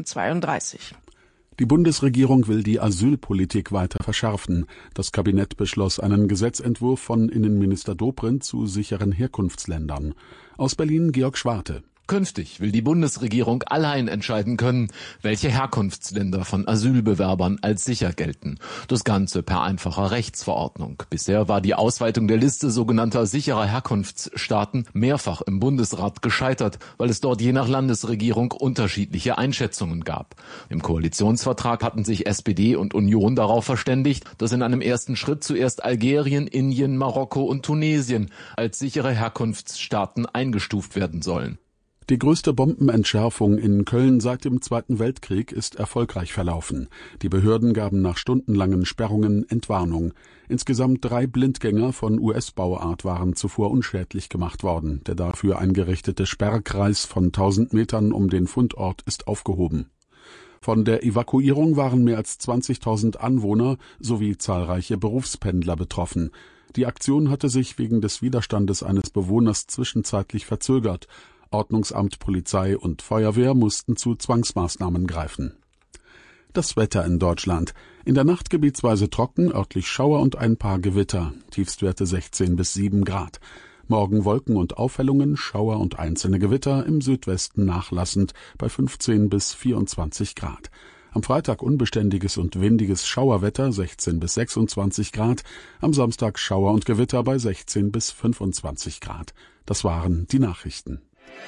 2032. Die Bundesregierung will die Asylpolitik weiter verschärfen. Das Kabinett beschloss einen Gesetzentwurf von Innenminister Dobrindt zu sicheren Herkunftsländern. Aus Berlin Georg Schwarte. Künftig will die Bundesregierung allein entscheiden können, welche Herkunftsländer von Asylbewerbern als sicher gelten. Das Ganze per einfacher Rechtsverordnung. Bisher war die Ausweitung der Liste sogenannter sicherer Herkunftsstaaten mehrfach im Bundesrat gescheitert, weil es dort je nach Landesregierung unterschiedliche Einschätzungen gab. Im Koalitionsvertrag hatten sich SPD und Union darauf verständigt, dass in einem ersten Schritt zuerst Algerien, Indien, Marokko und Tunesien als sichere Herkunftsstaaten eingestuft werden sollen. Die größte Bombenentschärfung in Köln seit dem Zweiten Weltkrieg ist erfolgreich verlaufen. Die Behörden gaben nach stundenlangen Sperrungen Entwarnung. Insgesamt 3 Blindgänger von US-Bauart waren zuvor unschädlich gemacht worden. Der dafür eingerichtete Sperrkreis von 1000 Metern um den Fundort ist aufgehoben. Von der Evakuierung waren mehr als 20.000 Anwohner sowie zahlreiche Berufspendler betroffen. Die Aktion hatte sich wegen des Widerstandes eines Bewohners zwischenzeitlich verzögert. Ordnungsamt, Polizei und Feuerwehr mussten zu Zwangsmaßnahmen greifen. Das Wetter in Deutschland. In der Nacht gebietsweise trocken, örtlich Schauer und ein paar Gewitter. Tiefstwerte 16 bis 7 Grad. Morgen Wolken und Aufhellungen, Schauer und einzelne Gewitter, im Südwesten nachlassend bei 15 bis 24 Grad. Am Freitag unbeständiges und windiges Schauerwetter 16 bis 26 Grad. Am Samstag Schauer und Gewitter bei 16 bis 25 Grad. Das waren die Nachrichten.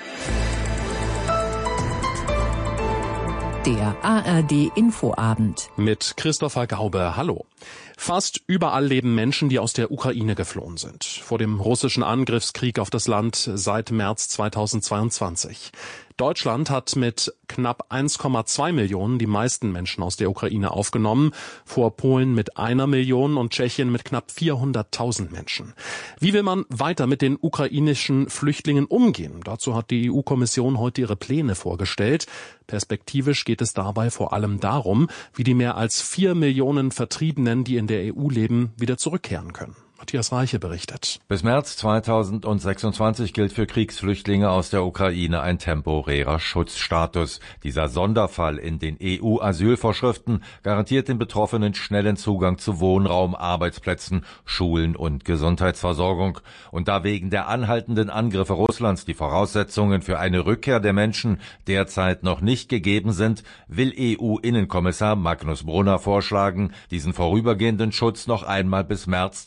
Der ARD Infoabend. Mit Christopher Gaube. Hallo. Fast überall leben Menschen, die aus der Ukraine geflohen sind. Vor dem russischen Angriffskrieg auf das Land seit März 2022. Deutschland hat mit knapp 1,2 Millionen die meisten Menschen aus der Ukraine aufgenommen, vor Polen mit 1 Million und Tschechien mit knapp 400.000 Menschen. Wie will man weiter mit den ukrainischen Flüchtlingen umgehen? Dazu hat die EU-Kommission heute ihre Pläne vorgestellt. Perspektivisch geht es dabei vor allem darum, wie die mehr als 4 Millionen Vertriebenen, die in der EU leben, wieder zurückkehren können. Matthias Reiche berichtet. Bis März 2026 gilt für Kriegsflüchtlinge aus der Ukraine ein temporärer Schutzstatus. Dieser Sonderfall in den EU-Asylvorschriften garantiert den Betroffenen schnellen Zugang zu Wohnraum, Arbeitsplätzen, Schulen und Gesundheitsversorgung. Und da wegen der anhaltenden Angriffe Russlands die Voraussetzungen für eine Rückkehr der Menschen derzeit noch nicht gegeben sind, will EU-Innenkommissar Magnus Brunner vorschlagen, diesen vorübergehenden Schutz noch einmal bis März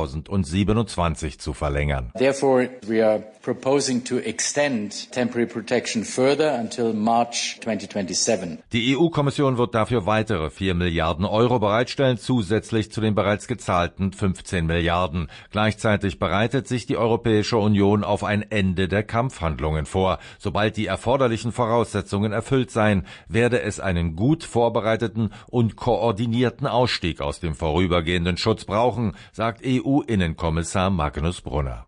2027 zu verlängern. Therefore, we are proposing to extend temporary protection further until March 2027. Die EU-Kommission wird dafür weitere 4 Milliarden Euro bereitstellen, zusätzlich zu den bereits gezahlten 15 Milliarden. Gleichzeitig bereitet sich die Europäische Union auf ein Ende der Kampfhandlungen vor. Sobald die erforderlichen Voraussetzungen erfüllt seien, werde es einen gut vorbereiteten und koordinierten Ausstieg aus dem vorübergehenden Schutz brauchen, sagt EU-Innenkommissar Magnus Brunner.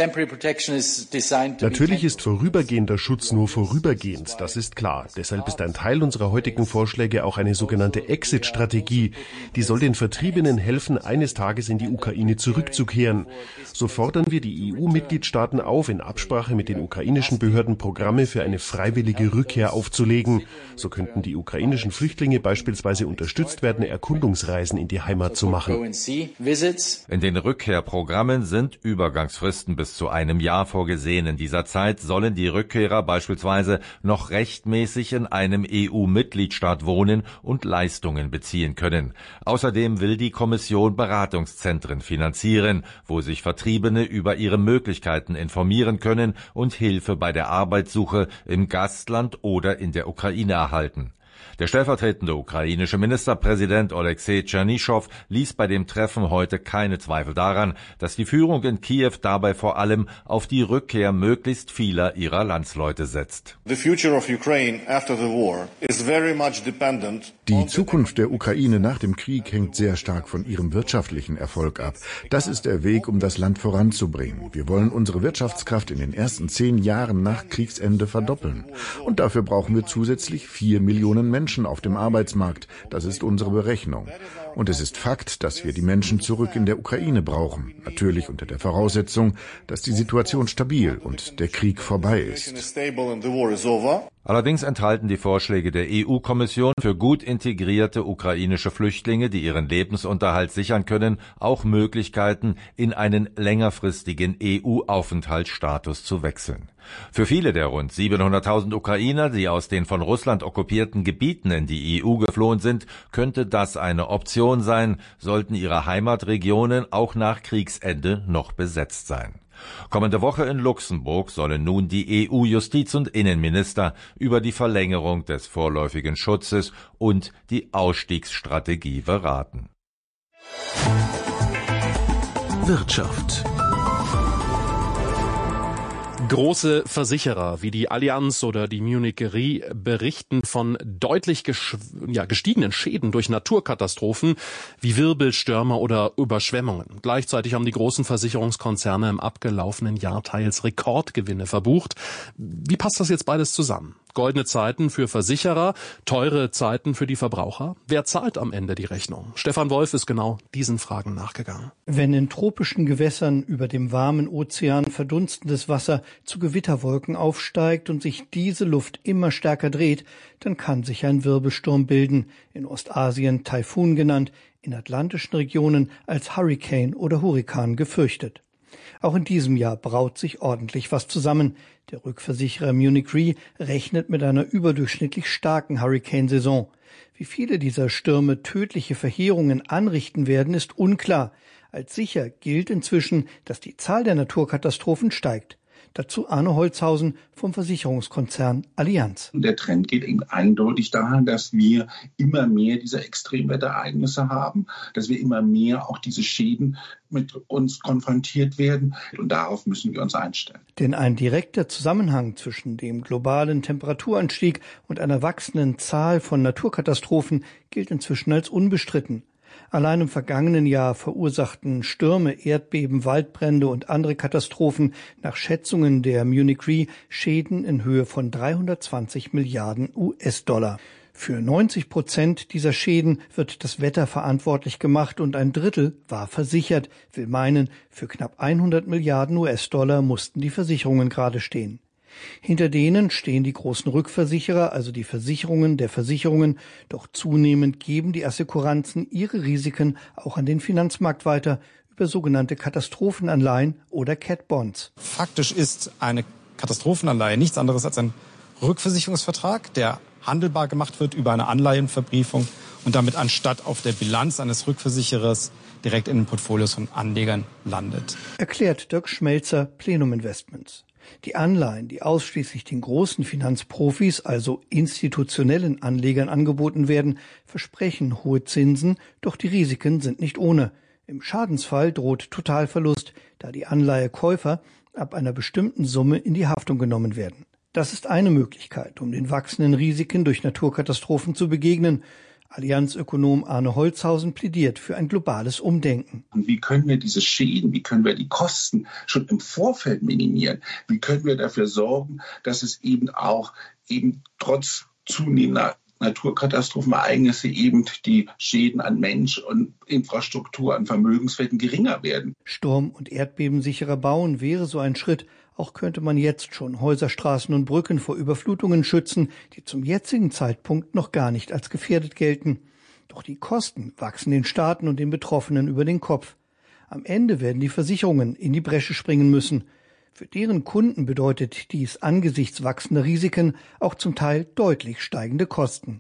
Natürlich ist vorübergehender Schutz nur vorübergehend, das ist klar. Deshalb ist ein Teil unserer heutigen Vorschläge auch eine sogenannte Exit-Strategie. Die soll den Vertriebenen helfen, eines Tages in die Ukraine zurückzukehren. So fordern wir die EU-Mitgliedstaaten auf, in Absprache mit den ukrainischen Behörden Programme für eine freiwillige Rückkehr aufzulegen. So könnten die ukrainischen Flüchtlinge beispielsweise unterstützt werden, Erkundungsreisen in die Heimat zu machen. In den Rückkehrprogrammen sind Übergangsfristen bis zu einem Jahr vorgesehen. In dieser Zeit sollen die Rückkehrer beispielsweise noch rechtmäßig in einem EU-Mitgliedstaat wohnen und Leistungen beziehen können. Außerdem will die Kommission Beratungszentren finanzieren, wo sich Vertriebene über ihre Möglichkeiten informieren können und Hilfe bei der Arbeitssuche im Gastland oder in der Ukraine erhalten. Der stellvertretende ukrainische Ministerpräsident Oleksiy Tschernyschow ließ bei dem Treffen heute keine Zweifel daran, dass die Führung in Kiew dabei vor allem auf die Rückkehr möglichst vieler ihrer Landsleute setzt. Die Zukunft der Ukraine nach dem Krieg hängt sehr stark von ihrem wirtschaftlichen Erfolg ab. Das ist der Weg, um das Land voranzubringen. Wir wollen unsere Wirtschaftskraft in den ersten 10 Jahren nach Kriegsende verdoppeln. Und dafür brauchen wir zusätzlich 4 Millionen Menschen auf dem Arbeitsmarkt. Das ist unsere Berechnung. Und es ist Fakt, dass wir die Menschen zurück in der Ukraine brauchen. Natürlich unter der Voraussetzung, dass die Situation stabil und der Krieg vorbei ist. Allerdings enthalten die Vorschläge der EU-Kommission für gut integrierte ukrainische Flüchtlinge, die ihren Lebensunterhalt sichern können, auch Möglichkeiten, in einen längerfristigen EU-Aufenthaltsstatus zu wechseln. Für viele der rund 700.000 Ukrainer, die aus den von Russland okkupierten Gebieten in die EU geflohen sind, könnte das eine Option sein, sollten ihre Heimatregionen auch nach Kriegsende noch besetzt sein. Kommende Woche in Luxemburg sollen nun die EU-Justiz- und Innenminister über die Verlängerung des vorläufigen Schutzes und die Ausstiegsstrategie beraten. Wirtschaft. Große Versicherer wie die Allianz oder die Munich Re berichten von deutlich gestiegenen Schäden durch Naturkatastrophen wie Wirbelstürme oder Überschwemmungen. Gleichzeitig haben die großen Versicherungskonzerne im abgelaufenen Jahr teils Rekordgewinne verbucht. Wie passt das jetzt beides zusammen? Goldene Zeiten für Versicherer, teure Zeiten für die Verbraucher? Wer zahlt am Ende die Rechnung? Stefan Wolf ist genau diesen Fragen nachgegangen. Wenn in tropischen Gewässern über dem warmen Ozean verdunstendes Wasser zu Gewitterwolken aufsteigt und sich diese Luft immer stärker dreht, dann kann sich ein Wirbelsturm bilden, in Ostasien Taifun genannt, in atlantischen Regionen als Hurricane oder Hurrikan gefürchtet. Auch in diesem Jahr braut sich ordentlich was zusammen. Der Rückversicherer Munich Re rechnet mit einer überdurchschnittlich starken Hurrikansaison. Wie viele dieser Stürme tödliche Verheerungen anrichten werden, ist unklar. Als sicher gilt inzwischen, dass die Zahl der Naturkatastrophen steigt. Dazu Arne Holzhausen vom Versicherungskonzern Allianz. Der Trend geht eben eindeutig dahin, dass wir immer mehr dieser Extremwetterereignisse haben, dass wir immer mehr auch diese Schäden mit uns konfrontiert werden. Und darauf müssen wir uns einstellen. Denn ein direkter Zusammenhang zwischen dem globalen Temperaturanstieg und einer wachsenden Zahl von Naturkatastrophen gilt inzwischen als unbestritten. Allein im vergangenen Jahr verursachten Stürme, Erdbeben, Waldbrände und andere Katastrophen nach Schätzungen der Munich Re Schäden in Höhe von 320 Milliarden US-Dollar. Für 90% dieser Schäden wird das Wetter verantwortlich gemacht und ein Drittel war versichert. Will meinen, für knapp 100 Milliarden US-Dollar mussten die Versicherungen gerade stehen. Hinter denen stehen die großen Rückversicherer, also die Versicherungen der Versicherungen. Doch zunehmend geben die Assekuranzen ihre Risiken auch an den Finanzmarkt weiter über sogenannte Katastrophenanleihen oder Cat Bonds. Faktisch ist eine Katastrophenanleihe nichts anderes als ein Rückversicherungsvertrag, der handelbar gemacht wird über eine Anleihenverbriefung und damit anstatt auf der Bilanz eines Rückversicherers direkt in den Portfolios von Anlegern landet. Erklärt Dirk Schmelzer, Plenum Investments. Die Anleihen, die ausschließlich den großen Finanzprofis, also institutionellen Anlegern angeboten werden, versprechen hohe Zinsen, doch die Risiken sind nicht ohne. Im Schadensfall droht Totalverlust, da die Anleihekäufer ab einer bestimmten Summe in die Haftung genommen werden. Das ist eine Möglichkeit, um den wachsenden Risiken durch Naturkatastrophen zu begegnen. Allianz-Ökonom Arne Holzhausen plädiert für ein globales Umdenken. Und wie können wir diese Schäden, wie können wir die Kosten schon im Vorfeld minimieren? Wie können wir dafür sorgen, dass es eben trotz zunehmender Naturkatastrophenereignisse eben die Schäden an Mensch und Infrastruktur, an Vermögenswerten geringer werden? Sturm- und erdbebensicherer Bauen wäre so ein Schritt. Auch könnte man jetzt schon Häuser, Straßen und Brücken vor Überflutungen schützen, die zum jetzigen Zeitpunkt noch gar nicht als gefährdet gelten. Doch die Kosten wachsen den Staaten und den Betroffenen über den Kopf. Am Ende werden die Versicherungen in die Bresche springen müssen. Für deren Kunden bedeutet dies angesichts wachsender Risiken auch zum Teil deutlich steigende Kosten.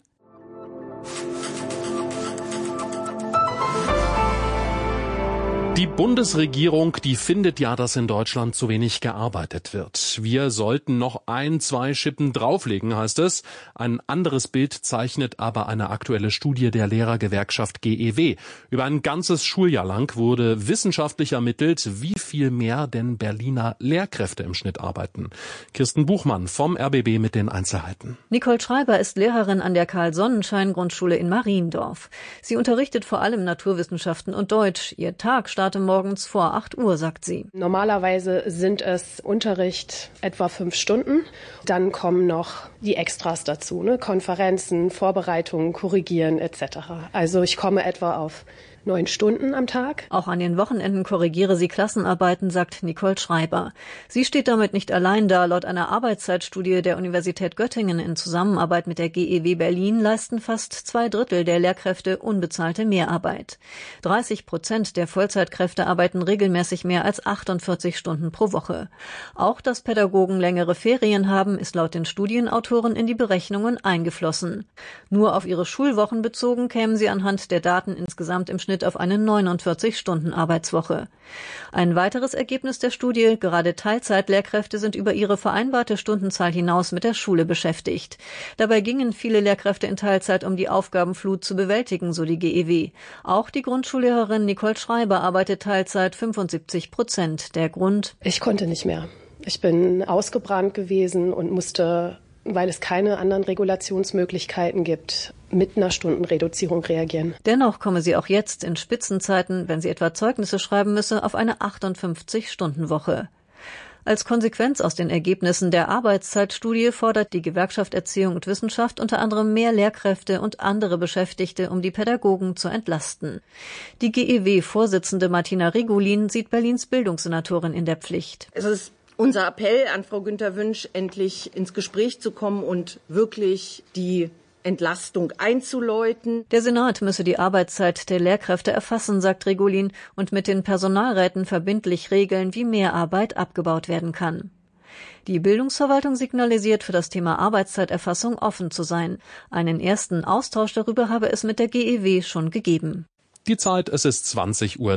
Die Bundesregierung, die findet ja, dass in Deutschland zu wenig gearbeitet wird. Wir sollten noch 1-2 Schippen drauflegen, heißt es. Ein anderes Bild zeichnet aber eine aktuelle Studie der Lehrergewerkschaft GEW. Über ein ganzes Schuljahr lang wurde wissenschaftlich ermittelt, wie viel mehr denn Berliner Lehrkräfte im Schnitt arbeiten. Kirsten Buchmann vom RBB mit den Einzelheiten. Nicole Schreiber ist Lehrerin an der Karl-Sonnenschein-Grundschule in Mariendorf. Sie unterrichtet vor allem Naturwissenschaften und Deutsch. Ihr Tag startet morgens vor 8 Uhr, sagt sie. Normalerweise sind es Unterricht etwa 5 Stunden. Dann kommen noch die Extras dazu, Konferenzen, Vorbereitungen, Korrigieren etc. Also ich komme etwa auf 9 Stunden am Tag. Auch an den Wochenenden korrigiere sie Klassenarbeiten, sagt Nicole Schreiber. Sie steht damit nicht allein da. Laut einer Arbeitszeitstudie der Universität Göttingen in Zusammenarbeit mit der GEW Berlin leisten fast 2/3 der Lehrkräfte unbezahlte Mehrarbeit. 30% der Vollzeitkräfte arbeiten regelmäßig mehr als 48 Stunden pro Woche. Auch dass Pädagogen längere Ferien haben, ist laut den Studienautoren in die Berechnungen eingeflossen. Nur auf ihre Schulwochen bezogen kämen sie anhand der Daten insgesamt im Schnitt auf eine 49-Stunden-Arbeitswoche. Ein weiteres Ergebnis der Studie: Gerade Teilzeitlehrkräfte sind über ihre vereinbarte Stundenzahl hinaus mit der Schule beschäftigt. Dabei gingen viele Lehrkräfte in Teilzeit, um die Aufgabenflut zu bewältigen, so die GEW. Auch die Grundschullehrerin Nicole Schreiber arbeitet Teilzeit, 75%. Der Grund: Ich konnte nicht mehr. Ich bin ausgebrannt gewesen und musste, weil es keine anderen Regulationsmöglichkeiten gibt, mit einer Stundenreduzierung reagieren. Dennoch komme sie auch jetzt in Spitzenzeiten, wenn sie etwa Zeugnisse schreiben müsse, auf eine 58-Stunden-Woche. Als Konsequenz aus den Ergebnissen der Arbeitszeitstudie fordert die Gewerkschaft Erziehung und Wissenschaft unter anderem mehr Lehrkräfte und andere Beschäftigte, um die Pädagogen zu entlasten. Die GEW-Vorsitzende Martina Regulin sieht Berlins Bildungssenatorin in der Pflicht. Es ist unser Appell an Frau Günther Wünsch, endlich ins Gespräch zu kommen und wirklich die Entlastung einzuläuten. Der Senat müsse die Arbeitszeit der Lehrkräfte erfassen, sagt Regulin, und mit den Personalräten verbindlich regeln, wie Mehrarbeit abgebaut werden kann. Die Bildungsverwaltung signalisiert, für das Thema Arbeitszeiterfassung offen zu sein. Einen ersten Austausch darüber habe es mit der GEW schon gegeben. Die Zeit, es ist 20:43 Uhr.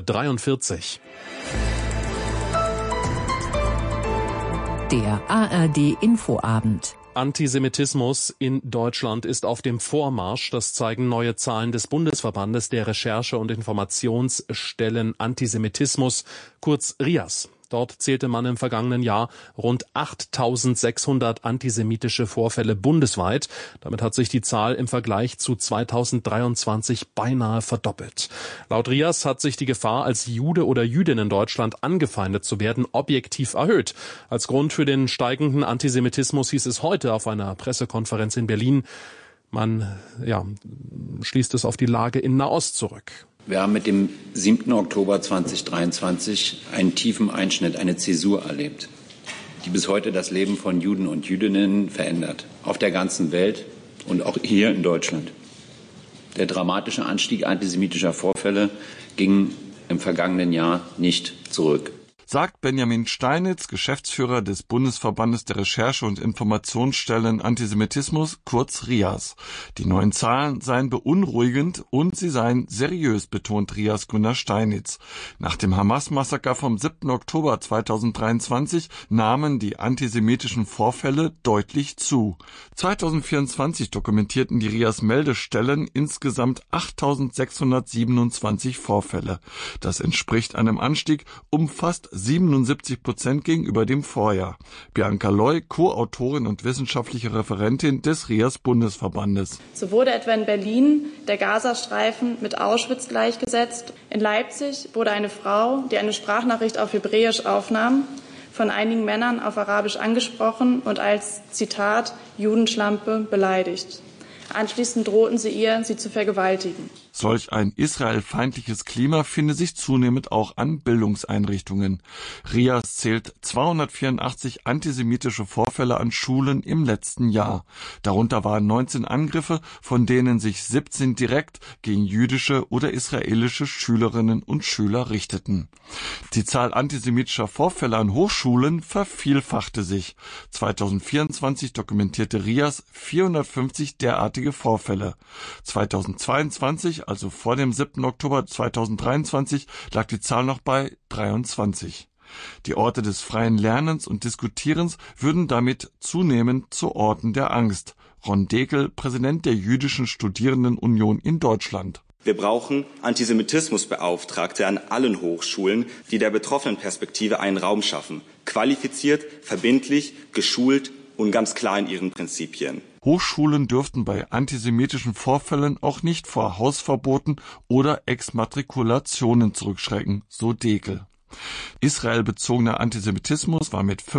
Der ARD-Infoabend. Antisemitismus in Deutschland ist auf dem Vormarsch. Das zeigen neue Zahlen des Bundesverbandes der Recherche- und Informationsstellen Antisemitismus, kurz RIAS. Dort zählte man im vergangenen Jahr rund 8.600 antisemitische Vorfälle bundesweit. Damit hat sich die Zahl im Vergleich zu 2023 beinahe verdoppelt. Laut RIAS hat sich die Gefahr, als Jude oder Jüdin in Deutschland angefeindet zu werden, objektiv erhöht. Als Grund für den steigenden Antisemitismus hieß es heute auf einer Pressekonferenz in Berlin, man schließt es auf die Lage in Nahost zurück. Wir haben mit dem 7. Oktober 2023 einen tiefen Einschnitt, eine Zäsur erlebt, die bis heute das Leben von Juden und Jüdinnen verändert, auf der ganzen Welt und auch hier in Deutschland. Der dramatische Anstieg antisemitischer Vorfälle ging im vergangenen Jahr nicht zurück. Sagt Benjamin Steinitz, Geschäftsführer des Bundesverbandes der Recherche- und Informationsstellen Antisemitismus, kurz RIAS. Die neuen Zahlen seien beunruhigend und sie seien seriös, betont RIAS-Gründer Steinitz. Nach dem Hamas-Massaker vom 7. Oktober 2023 nahmen die antisemitischen Vorfälle deutlich zu. 2024 dokumentierten die RIAS-Meldestellen insgesamt 8.627 Vorfälle. Das entspricht einem Anstieg um fast 77% gegenüber dem Vorjahr. Bianca Loy, Co-Autorin und wissenschaftliche Referentin des RIAS-Bundesverbandes. So wurde etwa in Berlin der Gazastreifen mit Auschwitz gleichgesetzt. In Leipzig wurde eine Frau, die eine Sprachnachricht auf Hebräisch aufnahm, von einigen Männern auf Arabisch angesprochen und als, Zitat, Judenschlampe beleidigt. Anschließend drohten sie ihr, sie zu vergewaltigen. Solch ein israelfeindliches Klima finde sich zunehmend auch an Bildungseinrichtungen. RIAS zählt 284 antisemitische Vorfälle an Schulen im letzten Jahr. Darunter waren 19 Angriffe, von denen sich 17 direkt gegen jüdische oder israelische Schülerinnen und Schüler richteten. Die Zahl antisemitischer Vorfälle an Hochschulen vervielfachte sich. 2024 dokumentierte RIAS 450 derartige Vorfälle. 2022, also vor dem 7. Oktober 2023, lag die Zahl noch bei 23. Die Orte des freien Lernens und Diskutierens würden damit zunehmend zu Orten der Angst. Ron Dekel, Präsident der Jüdischen Studierendenunion in Deutschland. Wir brauchen Antisemitismusbeauftragte an allen Hochschulen, die der betroffenen Perspektive einen Raum schaffen. Qualifiziert, verbindlich, geschult und ganz klar in ihren Prinzipien. Hochschulen dürften bei antisemitischen Vorfällen auch nicht vor Hausverboten oder Exmatrikulationen zurückschrecken, so Dekel. Israelbezogener Antisemitismus war mit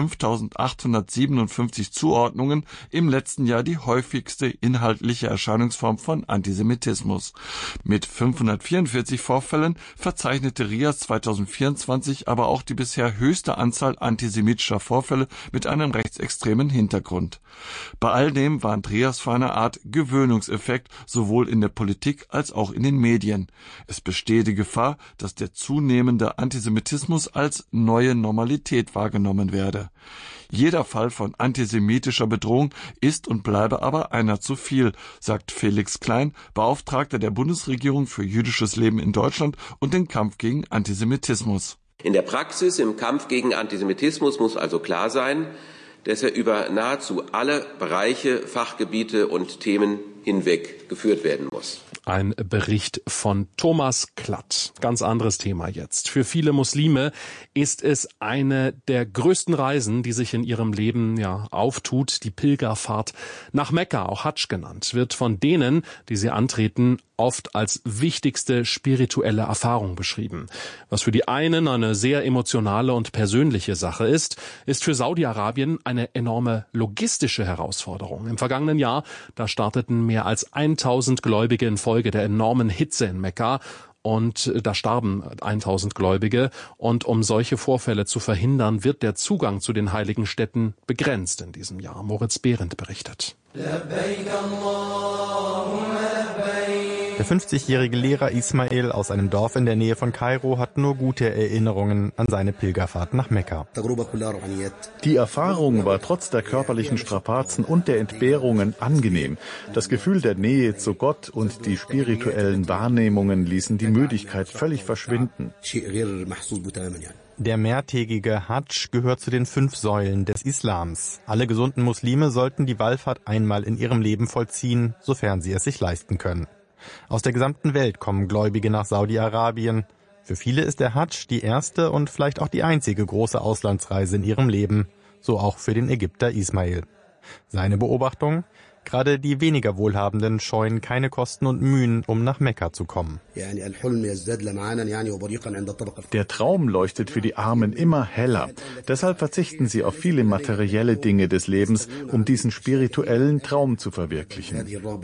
5.857 Zuordnungen im letzten Jahr die häufigste inhaltliche Erscheinungsform von Antisemitismus. Mit 544 Vorfällen verzeichnete RIAS 2024 aber auch die bisher höchste Anzahl antisemitischer Vorfälle mit einem rechtsextremen Hintergrund. Bei all dem warnt RIAS vor einer Art Gewöhnungseffekt sowohl in der Politik als auch in den Medien. Es bestehe die Gefahr, dass der zunehmende Antisemitismus als neue Normalität wahrgenommen werde. Jeder Fall von antisemitischer Bedrohung ist und bleibe aber einer zu viel, sagt Felix Klein, Beauftragter der Bundesregierung für jüdisches Leben in Deutschland und den Kampf gegen Antisemitismus. In der Praxis im Kampf gegen Antisemitismus muss also klar sein, dass er über nahezu alle Bereiche, Fachgebiete und Themen hinweg geführt werden muss. Ein Bericht von Thomas Klatt. Ganz anderes Thema jetzt. Für viele Muslime ist es eine der größten Reisen, die sich in ihrem Leben auftut. Die Pilgerfahrt nach Mekka, auch Hadsch genannt, wird von denen, die sie antreten, oft als wichtigste spirituelle Erfahrung beschrieben. Was für die einen eine sehr emotionale und persönliche Sache ist für Saudi-Arabien eine enorme logistische Herausforderung. Im vergangenen Jahr, da starteten mehr als 1000 Gläubige infolge der enormen Hitze in Mekka. Und da starben 1000 Gläubige. Und um solche Vorfälle zu verhindern, wird der Zugang zu den heiligen Städten begrenzt in diesem Jahr. Moritz Behrendt berichtet. Der 50-jährige Lehrer Ismail aus einem Dorf in der Nähe von Kairo hat nur gute Erinnerungen an seine Pilgerfahrt nach Mekka. Die Erfahrung war trotz der körperlichen Strapazen und der Entbehrungen angenehm. Das Gefühl der Nähe zu Gott und die spirituellen Wahrnehmungen ließen die Müdigkeit völlig verschwinden. Der mehrtägige Hadsch gehört zu den 5 Säulen des Islams. Alle gesunden Muslime sollten die Wallfahrt einmal in ihrem Leben vollziehen, sofern sie es sich leisten können. Aus der gesamten Welt kommen Gläubige nach Saudi-Arabien. Für viele ist der Hadsch die erste und vielleicht auch die einzige große Auslandsreise in ihrem Leben. So auch für den Ägypter Ismail. Seine Beobachtung? Gerade die weniger Wohlhabenden scheuen keine Kosten und Mühen, um nach Mekka zu kommen. Der Traum leuchtet für die Armen immer heller. Deshalb verzichten sie auf viele materielle Dinge des Lebens, um diesen spirituellen Traum zu verwirklichen.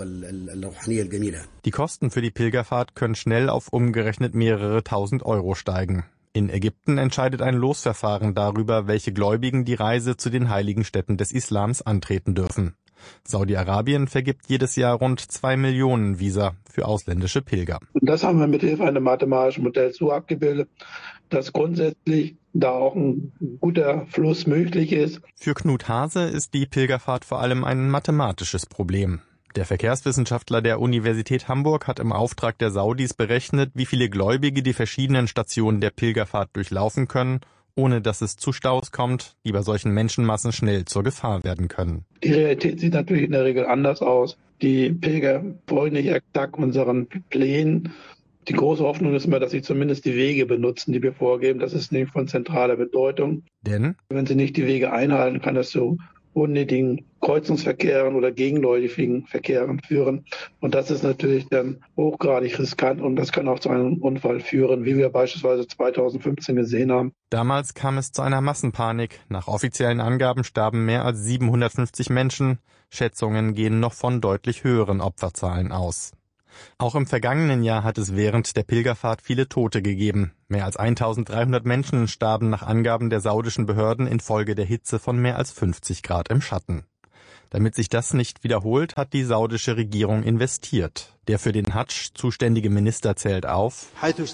Die Kosten für die Pilgerfahrt können schnell auf umgerechnet mehrere tausend Euro steigen. In Ägypten entscheidet ein Losverfahren darüber, welche Gläubigen die Reise zu den heiligen Städten des Islams antreten dürfen. Saudi-Arabien vergibt jedes Jahr rund 2 Millionen Visa für ausländische Pilger. Und das haben wir mit Hilfe eines mathematischen Modells so abgebildet, dass grundsätzlich da auch ein guter Fluss möglich ist. Für Knut Hase ist die Pilgerfahrt vor allem ein mathematisches Problem. Der Verkehrswissenschaftler der Universität Hamburg hat im Auftrag der Saudis berechnet, wie viele Gläubige die verschiedenen Stationen der Pilgerfahrt durchlaufen können, ohne dass es zu Staus kommt, die bei solchen Menschenmassen schnell zur Gefahr werden können. Die Realität sieht natürlich in der Regel anders aus. Die Pilger folgen nicht exakt unseren Plänen. Die große Hoffnung ist immer, dass sie zumindest die Wege benutzen, die wir vorgeben. Das ist nicht von zentraler Bedeutung. Denn? Wenn sie nicht die Wege einhalten, kann das zu unnötigen Kreuzungsverkehren oder gegenläufigen Verkehren führen. Und das ist natürlich dann hochgradig riskant und das kann auch zu einem Unfall führen, wie wir beispielsweise 2015 gesehen haben. Damals kam es zu einer Massenpanik. Nach offiziellen Angaben starben mehr als 750 Menschen. Schätzungen gehen noch von deutlich höheren Opferzahlen aus. Auch im vergangenen Jahr hat es während der Pilgerfahrt viele Tote gegeben. Mehr als 1300 Menschen starben nach Angaben der saudischen Behörden infolge der Hitze von mehr als 50 Grad im Schatten. Damit sich das nicht wiederholt, hat die saudische Regierung investiert. Der für den Hadsch zuständige Minister zählt auf: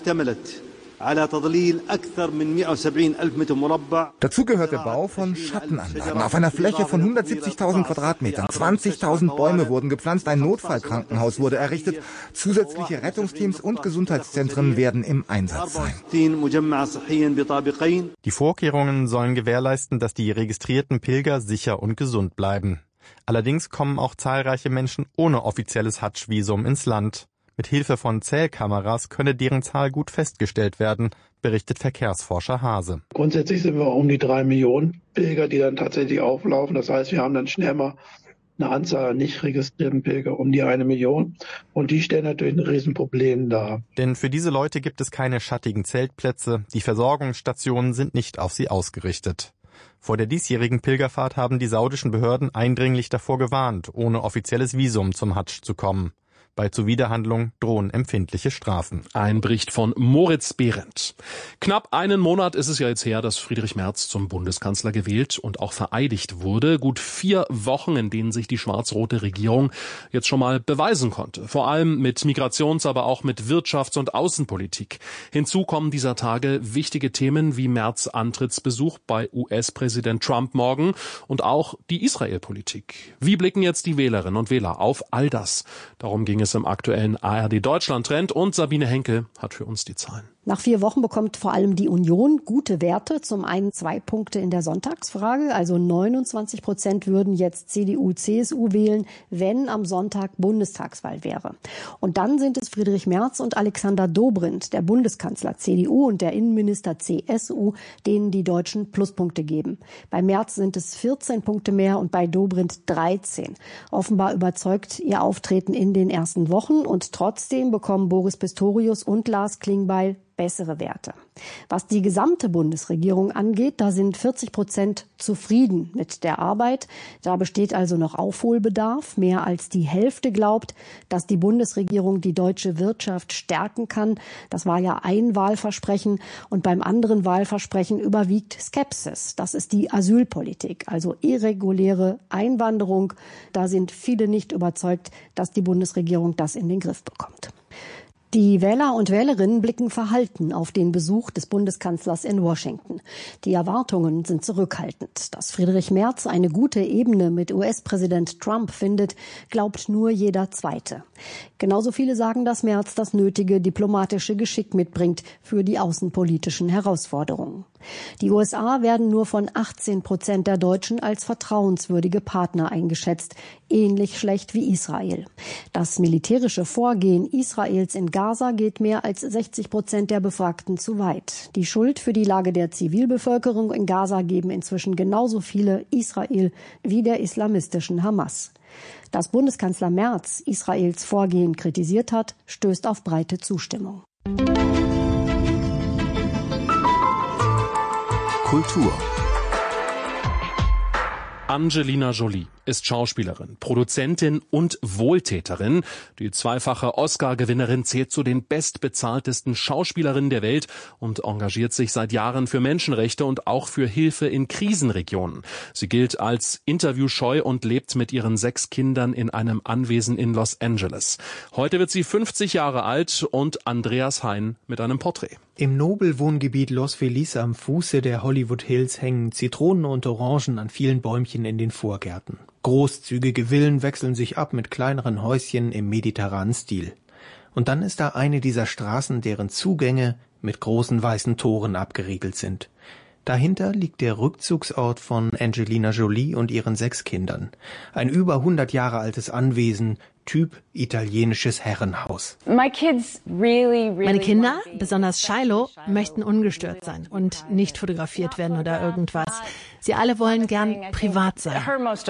Dazu gehört der Bau von Schattenanlagen auf einer Fläche von 170.000 Quadratmetern. 20.000 Bäume wurden gepflanzt, ein Notfallkrankenhaus wurde errichtet, zusätzliche Rettungsteams und Gesundheitszentren werden im Einsatz sein. Die Vorkehrungen sollen gewährleisten, dass die registrierten Pilger sicher und gesund bleiben. Allerdings kommen auch zahlreiche Menschen ohne offizielles Hadsch-Visum ins Land. Mit Hilfe von Zählkameras könne deren Zahl gut festgestellt werden, berichtet Verkehrsforscher Hase. Grundsätzlich sind wir um die 3 Millionen Pilger, die dann tatsächlich auflaufen. Das heißt, wir haben dann schnell mal eine Anzahl an nicht registrierten Pilger um die 1 Million. Und die stellen natürlich ein Riesenproblem dar. Denn für diese Leute gibt es keine schattigen Zeltplätze. Die Versorgungsstationen sind nicht auf sie ausgerichtet. Vor der diesjährigen Pilgerfahrt haben die saudischen Behörden eindringlich davor gewarnt, ohne offizielles Visum zum Hadsch zu kommen. Bei Zuwiderhandlung drohen empfindliche Strafen. Ein Bericht von Moritz Behrendt. Knapp einen Monat ist es ja jetzt her, dass Friedrich Merz zum Bundeskanzler gewählt und auch vereidigt wurde. Gut 4 Wochen, in denen sich die schwarz-rote Regierung jetzt schon mal beweisen konnte. Vor allem mit Migrations-, aber auch mit Wirtschafts- und Außenpolitik. Hinzu kommen dieser Tage wichtige Themen wie Merz' Antrittsbesuch bei US-Präsident Trump morgen und auch die Israel-Politik. Wie blicken jetzt die Wählerinnen und Wähler auf all das? Darum ging es im aktuellen ARD-Deutschland-Trend und Sabine Henkel hat für uns die Zahlen. Nach 4 Wochen bekommt vor allem die Union gute Werte. Zum einen 2 Punkte in der Sonntagsfrage. Also 29% würden jetzt CDU, CSU wählen, wenn am Sonntag Bundestagswahl wäre. Und dann sind es Friedrich Merz und Alexander Dobrindt, der Bundeskanzler CDU und der Innenminister CSU, denen die Deutschen Pluspunkte geben. Bei Merz sind es 14 Punkte mehr und bei Dobrindt 13. Offenbar überzeugt ihr Auftreten in den ersten Wochen und trotzdem bekommen Boris Pistorius und Lars Klingbeil bessere Werte. Was die gesamte Bundesregierung angeht, da sind 40% zufrieden mit der Arbeit. Da besteht also noch Aufholbedarf. Mehr als die Hälfte glaubt, dass die Bundesregierung die deutsche Wirtschaft stärken kann. Das war ja ein Wahlversprechen. Und beim anderen Wahlversprechen überwiegt Skepsis. Das ist die Asylpolitik, also irreguläre Einwanderung. Da sind viele nicht überzeugt, dass die Bundesregierung das in den Griff bekommt. Die Wähler und Wählerinnen blicken verhalten auf den Besuch des Bundeskanzlers in Washington. Die Erwartungen sind zurückhaltend. Dass Friedrich Merz eine gute Ebene mit US-Präsident Trump findet, glaubt nur jeder Zweite. Genauso viele sagen, dass Merz das nötige diplomatische Geschick mitbringt für die außenpolitischen Herausforderungen. Die USA werden nur von 18% der Deutschen als vertrauenswürdige Partner eingeschätzt. ähnlich schlecht wie Israel. Das militärische Vorgehen Israels in Gaza geht mehr als 60% der Befragten zu weit. Die Schuld für die Lage der Zivilbevölkerung in Gaza geben inzwischen genauso viele Israel wie der islamistischen Hamas. Dass Bundeskanzler Merz Israels Vorgehen kritisiert hat, stößt auf breite Zustimmung. Kultur. Angelina Jolie ist Schauspielerin, Produzentin und Wohltäterin. Die zweifache Oscar-Gewinnerin zählt zu den bestbezahltesten Schauspielerinnen der Welt und engagiert sich seit Jahren für Menschenrechte und auch für Hilfe in Krisenregionen. Sie gilt als interviewscheu und lebt mit ihren 6 Kindern in einem Anwesen in Los Angeles. Heute wird sie 50 Jahre alt und Andreas Hein mit einem Porträt. Im Nobelwohngebiet Los Feliz am Fuße der Hollywood Hills hängen Zitronen und Orangen an vielen Bäumchen in den Vorgärten. Großzügige Villen wechseln sich ab mit kleineren Häuschen im mediterranen Stil. Und dann ist da eine dieser Straßen, deren Zugänge mit großen weißen Toren abgeriegelt sind. Dahinter liegt der Rückzugsort von Angelina Jolie und ihren 6 Kindern. Ein über 100 Jahre altes Anwesen, Typ italienisches Herrenhaus. Meine Kinder, besonders Shiloh, möchten ungestört sein und nicht fotografiert werden oder irgendwas. Sie alle wollen gern privat sein.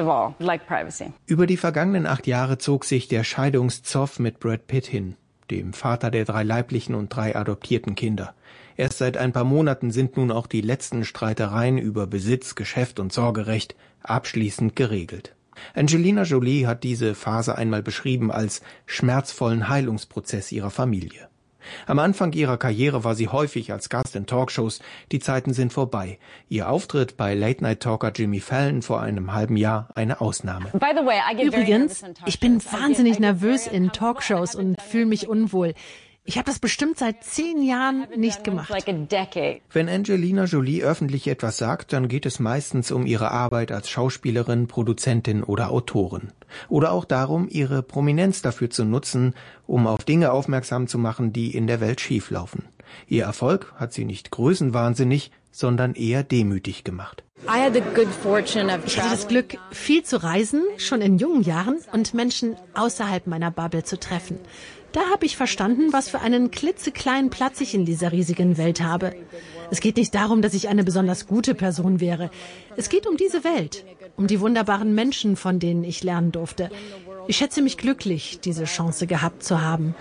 Über die vergangenen 8 Jahre zog sich der Scheidungszoff mit Brad Pitt hin, dem Vater der 3 leiblichen und 3 adoptierten Kinder. Erst seit ein paar Monaten sind nun auch die letzten Streitereien über Besitz, Geschäft und Sorgerecht abschließend geregelt. Angelina Jolie hat diese Phase einmal beschrieben als schmerzvollen Heilungsprozess ihrer Familie. Am Anfang ihrer Karriere war sie häufig als Gast in Talkshows. Die Zeiten sind vorbei. Ihr Auftritt bei Late-Night-Talker Jimmy Fallon vor einem halben Jahr eine Ausnahme. Übrigens, ich bin wahnsinnig nervös in Talkshows und fühle mich unwohl. Ich habe das bestimmt seit 10 Jahren nicht gemacht. Wenn Angelina Jolie öffentlich etwas sagt, dann geht es meistens um ihre Arbeit als Schauspielerin, Produzentin oder Autorin. Oder auch darum, ihre Prominenz dafür zu nutzen, um auf Dinge aufmerksam zu machen, die in der Welt schieflaufen. Ihr Erfolg hat sie nicht größenwahnsinnig, sondern eher demütig gemacht. Ich hatte das Glück, viel zu reisen, schon in jungen Jahren, und Menschen außerhalb meiner Bubble zu treffen. Da habe ich verstanden, was für einen klitzekleinen Platz ich in dieser riesigen Welt habe. Es geht nicht darum, dass ich eine besonders gute Person wäre. Es geht um diese Welt, um die wunderbaren Menschen, von denen ich lernen durfte. Ich schätze mich glücklich, diese Chance gehabt zu haben.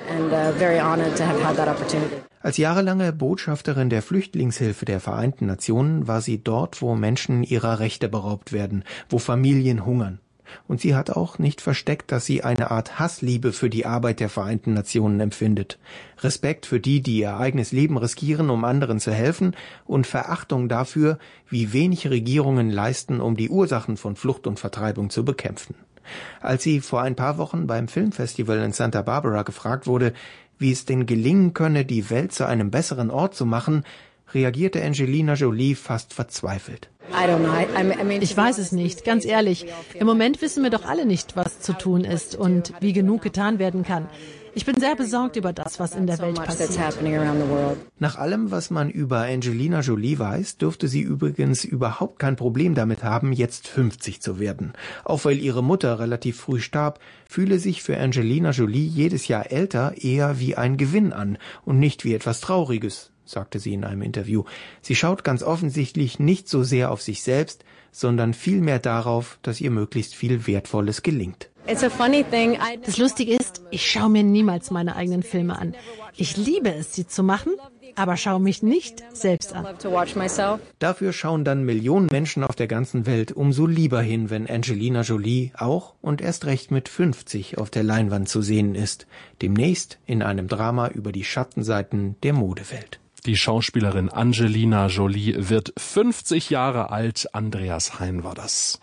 Als jahrelange Botschafterin der Flüchtlingshilfe der Vereinten Nationen war sie dort, wo Menschen ihrer Rechte beraubt werden, wo Familien hungern. Und sie hat auch nicht versteckt, dass sie eine Art Hassliebe für die Arbeit der Vereinten Nationen empfindet. Respekt für die, die ihr eigenes Leben riskieren, um anderen zu helfen, und Verachtung dafür, wie wenig Regierungen leisten, um die Ursachen von Flucht und Vertreibung zu bekämpfen. Als sie vor ein paar Wochen beim Filmfestival in Santa Barbara gefragt wurde, wie es denn gelingen könne, die Welt zu einem besseren Ort zu machen, reagierte Angelina Jolie fast verzweifelt. Ich weiß es nicht, ganz ehrlich. Im Moment wissen wir doch alle nicht, was zu tun ist und wie genug getan werden kann. Ich bin sehr besorgt über das, was in der Welt passiert. Nach allem, was man über Angelina Jolie weiß, dürfte sie übrigens überhaupt kein Problem damit haben, jetzt 50 zu werden. Auch weil ihre Mutter relativ früh starb, fühle sich für Angelina Jolie jedes Jahr älter eher wie ein Gewinn an und nicht wie etwas Trauriges, sagte sie in einem Interview. Sie schaut ganz offensichtlich nicht so sehr auf sich selbst, sondern vielmehr darauf, dass ihr möglichst viel Wertvolles gelingt. Das Lustige ist, ich schaue mir niemals meine eigenen Filme an. Ich liebe es, sie zu machen, aber schaue mich nicht selbst an. Dafür schauen dann Millionen Menschen auf der ganzen Welt umso lieber hin, wenn Angelina Jolie auch und erst recht mit 50 auf der Leinwand zu sehen ist. Demnächst in einem Drama über die Schattenseiten der Modewelt. Die Schauspielerin Angelina Jolie wird 50 Jahre alt. Andreas Hein war das.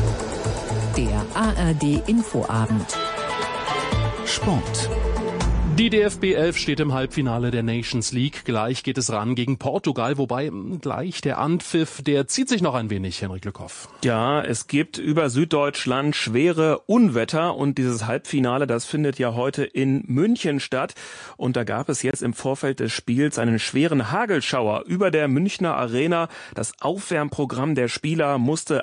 Der ARD Infoabend. Sport. Die DFB 11 steht im Halbfinale der Nations League. Gleich geht es ran gegen Portugal, wobei gleich der Anpfiff, der zieht sich noch ein wenig, Henrik Lückhoff. Ja, es gibt über Süddeutschland schwere Unwetter und dieses Halbfinale, das findet ja heute in München statt. Und da gab es jetzt im Vorfeld des Spiels einen schweren Hagelschauer über der Münchner Arena. Das Aufwärmprogramm der Spieler musste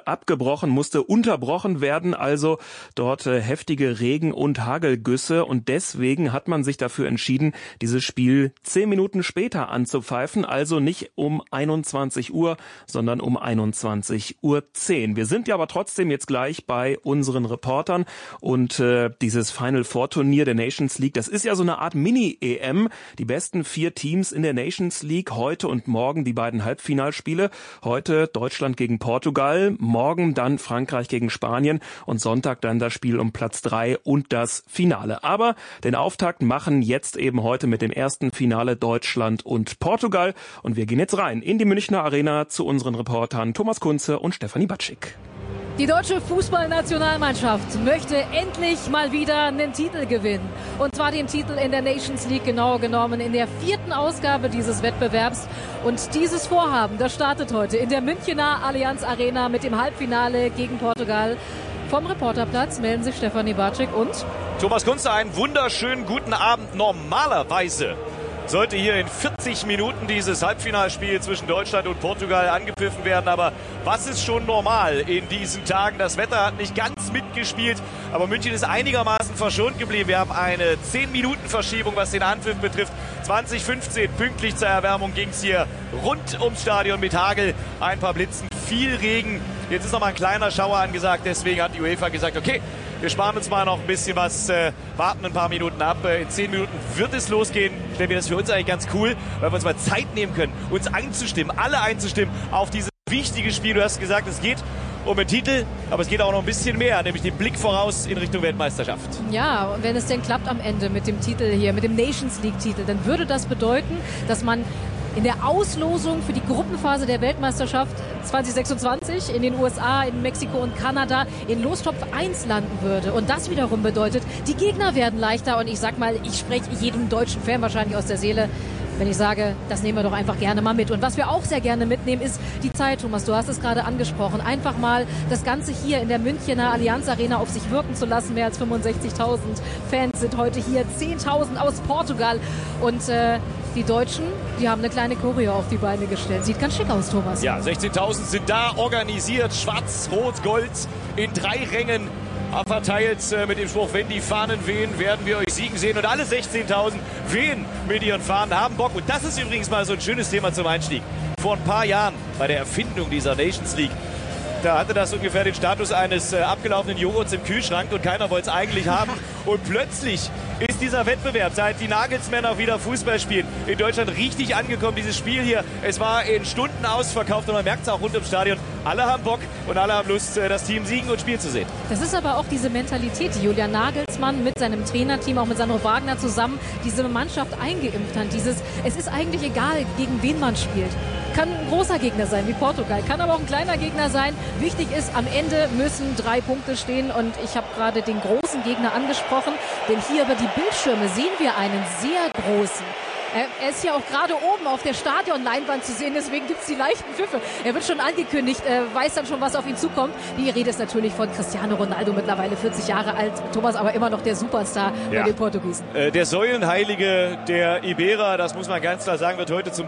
unterbrochen werden, also dort heftige Regen- und Hagelgüsse. Und deswegen hat man sich dafür entschieden, dieses Spiel 10 Minuten später anzupfeifen, also nicht um 21 Uhr, sondern um 21:10 Uhr. Wir sind ja aber trotzdem jetzt gleich bei unseren Reportern und dieses Final Four Turnier der Nations League, das ist ja so eine Art Mini-EM. Die besten 4 Teams in der Nations League, heute und morgen die beiden Halbfinalspiele. Heute Deutschland gegen Portugal, morgen dann Frankreich gegen Spanien und Sonntag dann das Spiel um Platz 3 und das Finale. Aber den Auftakt machen jetzt eben heute mit dem ersten Finale Deutschland und Portugal. Und wir gehen jetzt rein in die Münchner Arena zu unseren Reportern Thomas Kunze und Stefanie Batschik. Die deutsche Fußballnationalmannschaft möchte endlich mal wieder einen Titel gewinnen. Und zwar den Titel in der Nations League, genauer genommen in der 4. Ausgabe dieses Wettbewerbs. Und dieses Vorhaben, das startet heute in der Münchner Allianz Arena mit dem Halbfinale gegen Portugal. Vom Reporterplatz melden sich Stefanie Batschik und Thomas Kunze. Einen wunderschönen guten Abend. Normalerweise sollte hier in 40 Minuten dieses Halbfinalspiel zwischen Deutschland und Portugal angepfiffen werden. Aber was ist schon normal in diesen Tagen? Das Wetter hat nicht ganz mitgespielt, aber München ist einigermaßen verschont geblieben. Wir haben eine 10-Minuten-Verschiebung, was den Anpfiff betrifft. 20:15 pünktlich zur Erwärmung ging es hier rund ums Stadion mit Hagel, ein paar Blitzen, viel Regen. Jetzt ist noch mal ein kleiner Schauer angesagt, deswegen hat die UEFA gesagt, okay, wir sparen uns mal noch ein bisschen was, warten ein paar Minuten ab. In 10 Minuten wird es losgehen. Stellen wir das für uns eigentlich ganz cool, weil wir uns mal Zeit nehmen können, uns einzustimmen, alle einzustimmen auf dieses wichtige Spiel. Du hast gesagt, es geht um einen Titel, aber es geht auch noch ein bisschen mehr, nämlich den Blick voraus in Richtung Weltmeisterschaft. ja, und wenn es denn klappt am Ende mit dem Titel hier, mit dem Nations League-Titel, dann würde das bedeuten, dass man in der Auslosung für die Gruppenphase der Weltmeisterschaft 2026 in den USA, in Mexiko und Kanada in Lostopf 1 landen würde. Und das wiederum bedeutet, die Gegner werden leichter. Und ich sag mal, ich spreche jedem deutschen Fan wahrscheinlich aus der Seele, wenn ich sage, das nehmen wir doch einfach gerne mal mit. Und was wir auch sehr gerne mitnehmen, ist die Zeit, Thomas. Du hast es gerade angesprochen. Einfach mal das Ganze hier in der Münchner Allianz Arena auf sich wirken zu lassen. Mehr als 65.000 Fans sind heute hier. 10.000 aus Portugal. Und die Deutschen, die haben eine kleine Choreo auf die Beine gestellt. Sieht ganz schick aus, Thomas. Ja, 16.000 sind da, organisiert, schwarz, rot, gold, in 3 Rängen verteilt mit dem Spruch, wenn die Fahnen wehen, werden wir euch siegen sehen. Und alle 16.000 wehen mit ihren Fahnen, haben Bock. Und das ist übrigens mal so ein schönes Thema zum Einstieg. Vor ein paar Jahren bei der Erfindung dieser Nations League, da hatte das ungefähr den Status eines abgelaufenen Joghurts im Kühlschrank und keiner wollte es eigentlich haben. Und plötzlich ist dieser Wettbewerb, seit die Nagelsmänner wieder Fußball spielen, in Deutschland richtig angekommen. Dieses Spiel hier, es war in Stunden ausverkauft und man merkt es auch rund ums Stadion. Alle haben Bock und alle haben Lust, das Team siegen und spielen zu sehen. Das ist aber auch diese Mentalität, die Julian Nagelsmann mit seinem Trainerteam, auch mit Sandro Wagner zusammen, diese Mannschaft eingeimpft hat. Es ist eigentlich egal, gegen wen man spielt. Kann ein großer Gegner sein, wie Portugal, kann aber auch ein kleiner Gegner sein. Wichtig ist, am Ende müssen 3 Punkte stehen und ich habe gerade den großen Gegner angesprochen, denn hier über die Bildschirme sehen wir einen sehr großen. Er ist ja auch gerade oben auf der Stadionleinwand zu sehen, deswegen gibt es die leichten Pfiffe. Er wird schon angekündigt, weiß dann schon, was auf ihn zukommt. Die Rede ist natürlich von Cristiano Ronaldo, mittlerweile 40 Jahre alt. Thomas aber immer noch der Superstar bei den Portugiesen. Der Säulenheilige der Iberer, das muss man ganz klar sagen, wird heute zum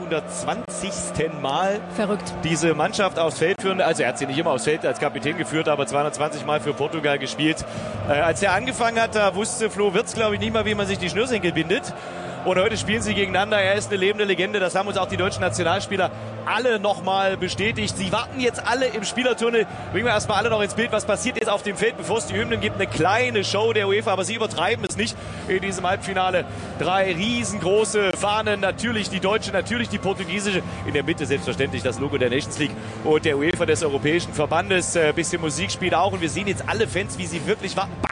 220. Mal verrückt diese Mannschaft aufs Feld führen. Also er hat sie nicht immer aufs Feld als Kapitän geführt, aber 220 Mal für Portugal gespielt. Als er angefangen hat, da wusste Flo Wirtz, glaube ich, nicht mal, wie man sich die Schnürsenkel bindet. Und heute spielen sie gegeneinander. Er ist eine lebende Legende. Das haben uns auch die deutschen Nationalspieler alle nochmal bestätigt. Sie warten jetzt alle im Spielertunnel. Bringen wir erstmal alle noch ins Bild. Was passiert jetzt auf dem Feld, bevor es die Hymnen gibt? Eine kleine Show der UEFA, aber sie übertreiben es nicht in diesem Halbfinale. 3 riesengroße Fahnen. Natürlich die deutsche, natürlich die portugiesische. In der Mitte selbstverständlich das Logo der Nations League und der UEFA des Europäischen Verbandes. Bisschen Musik spielt auch. Und wir sehen jetzt alle Fans, wie sie wirklich warten.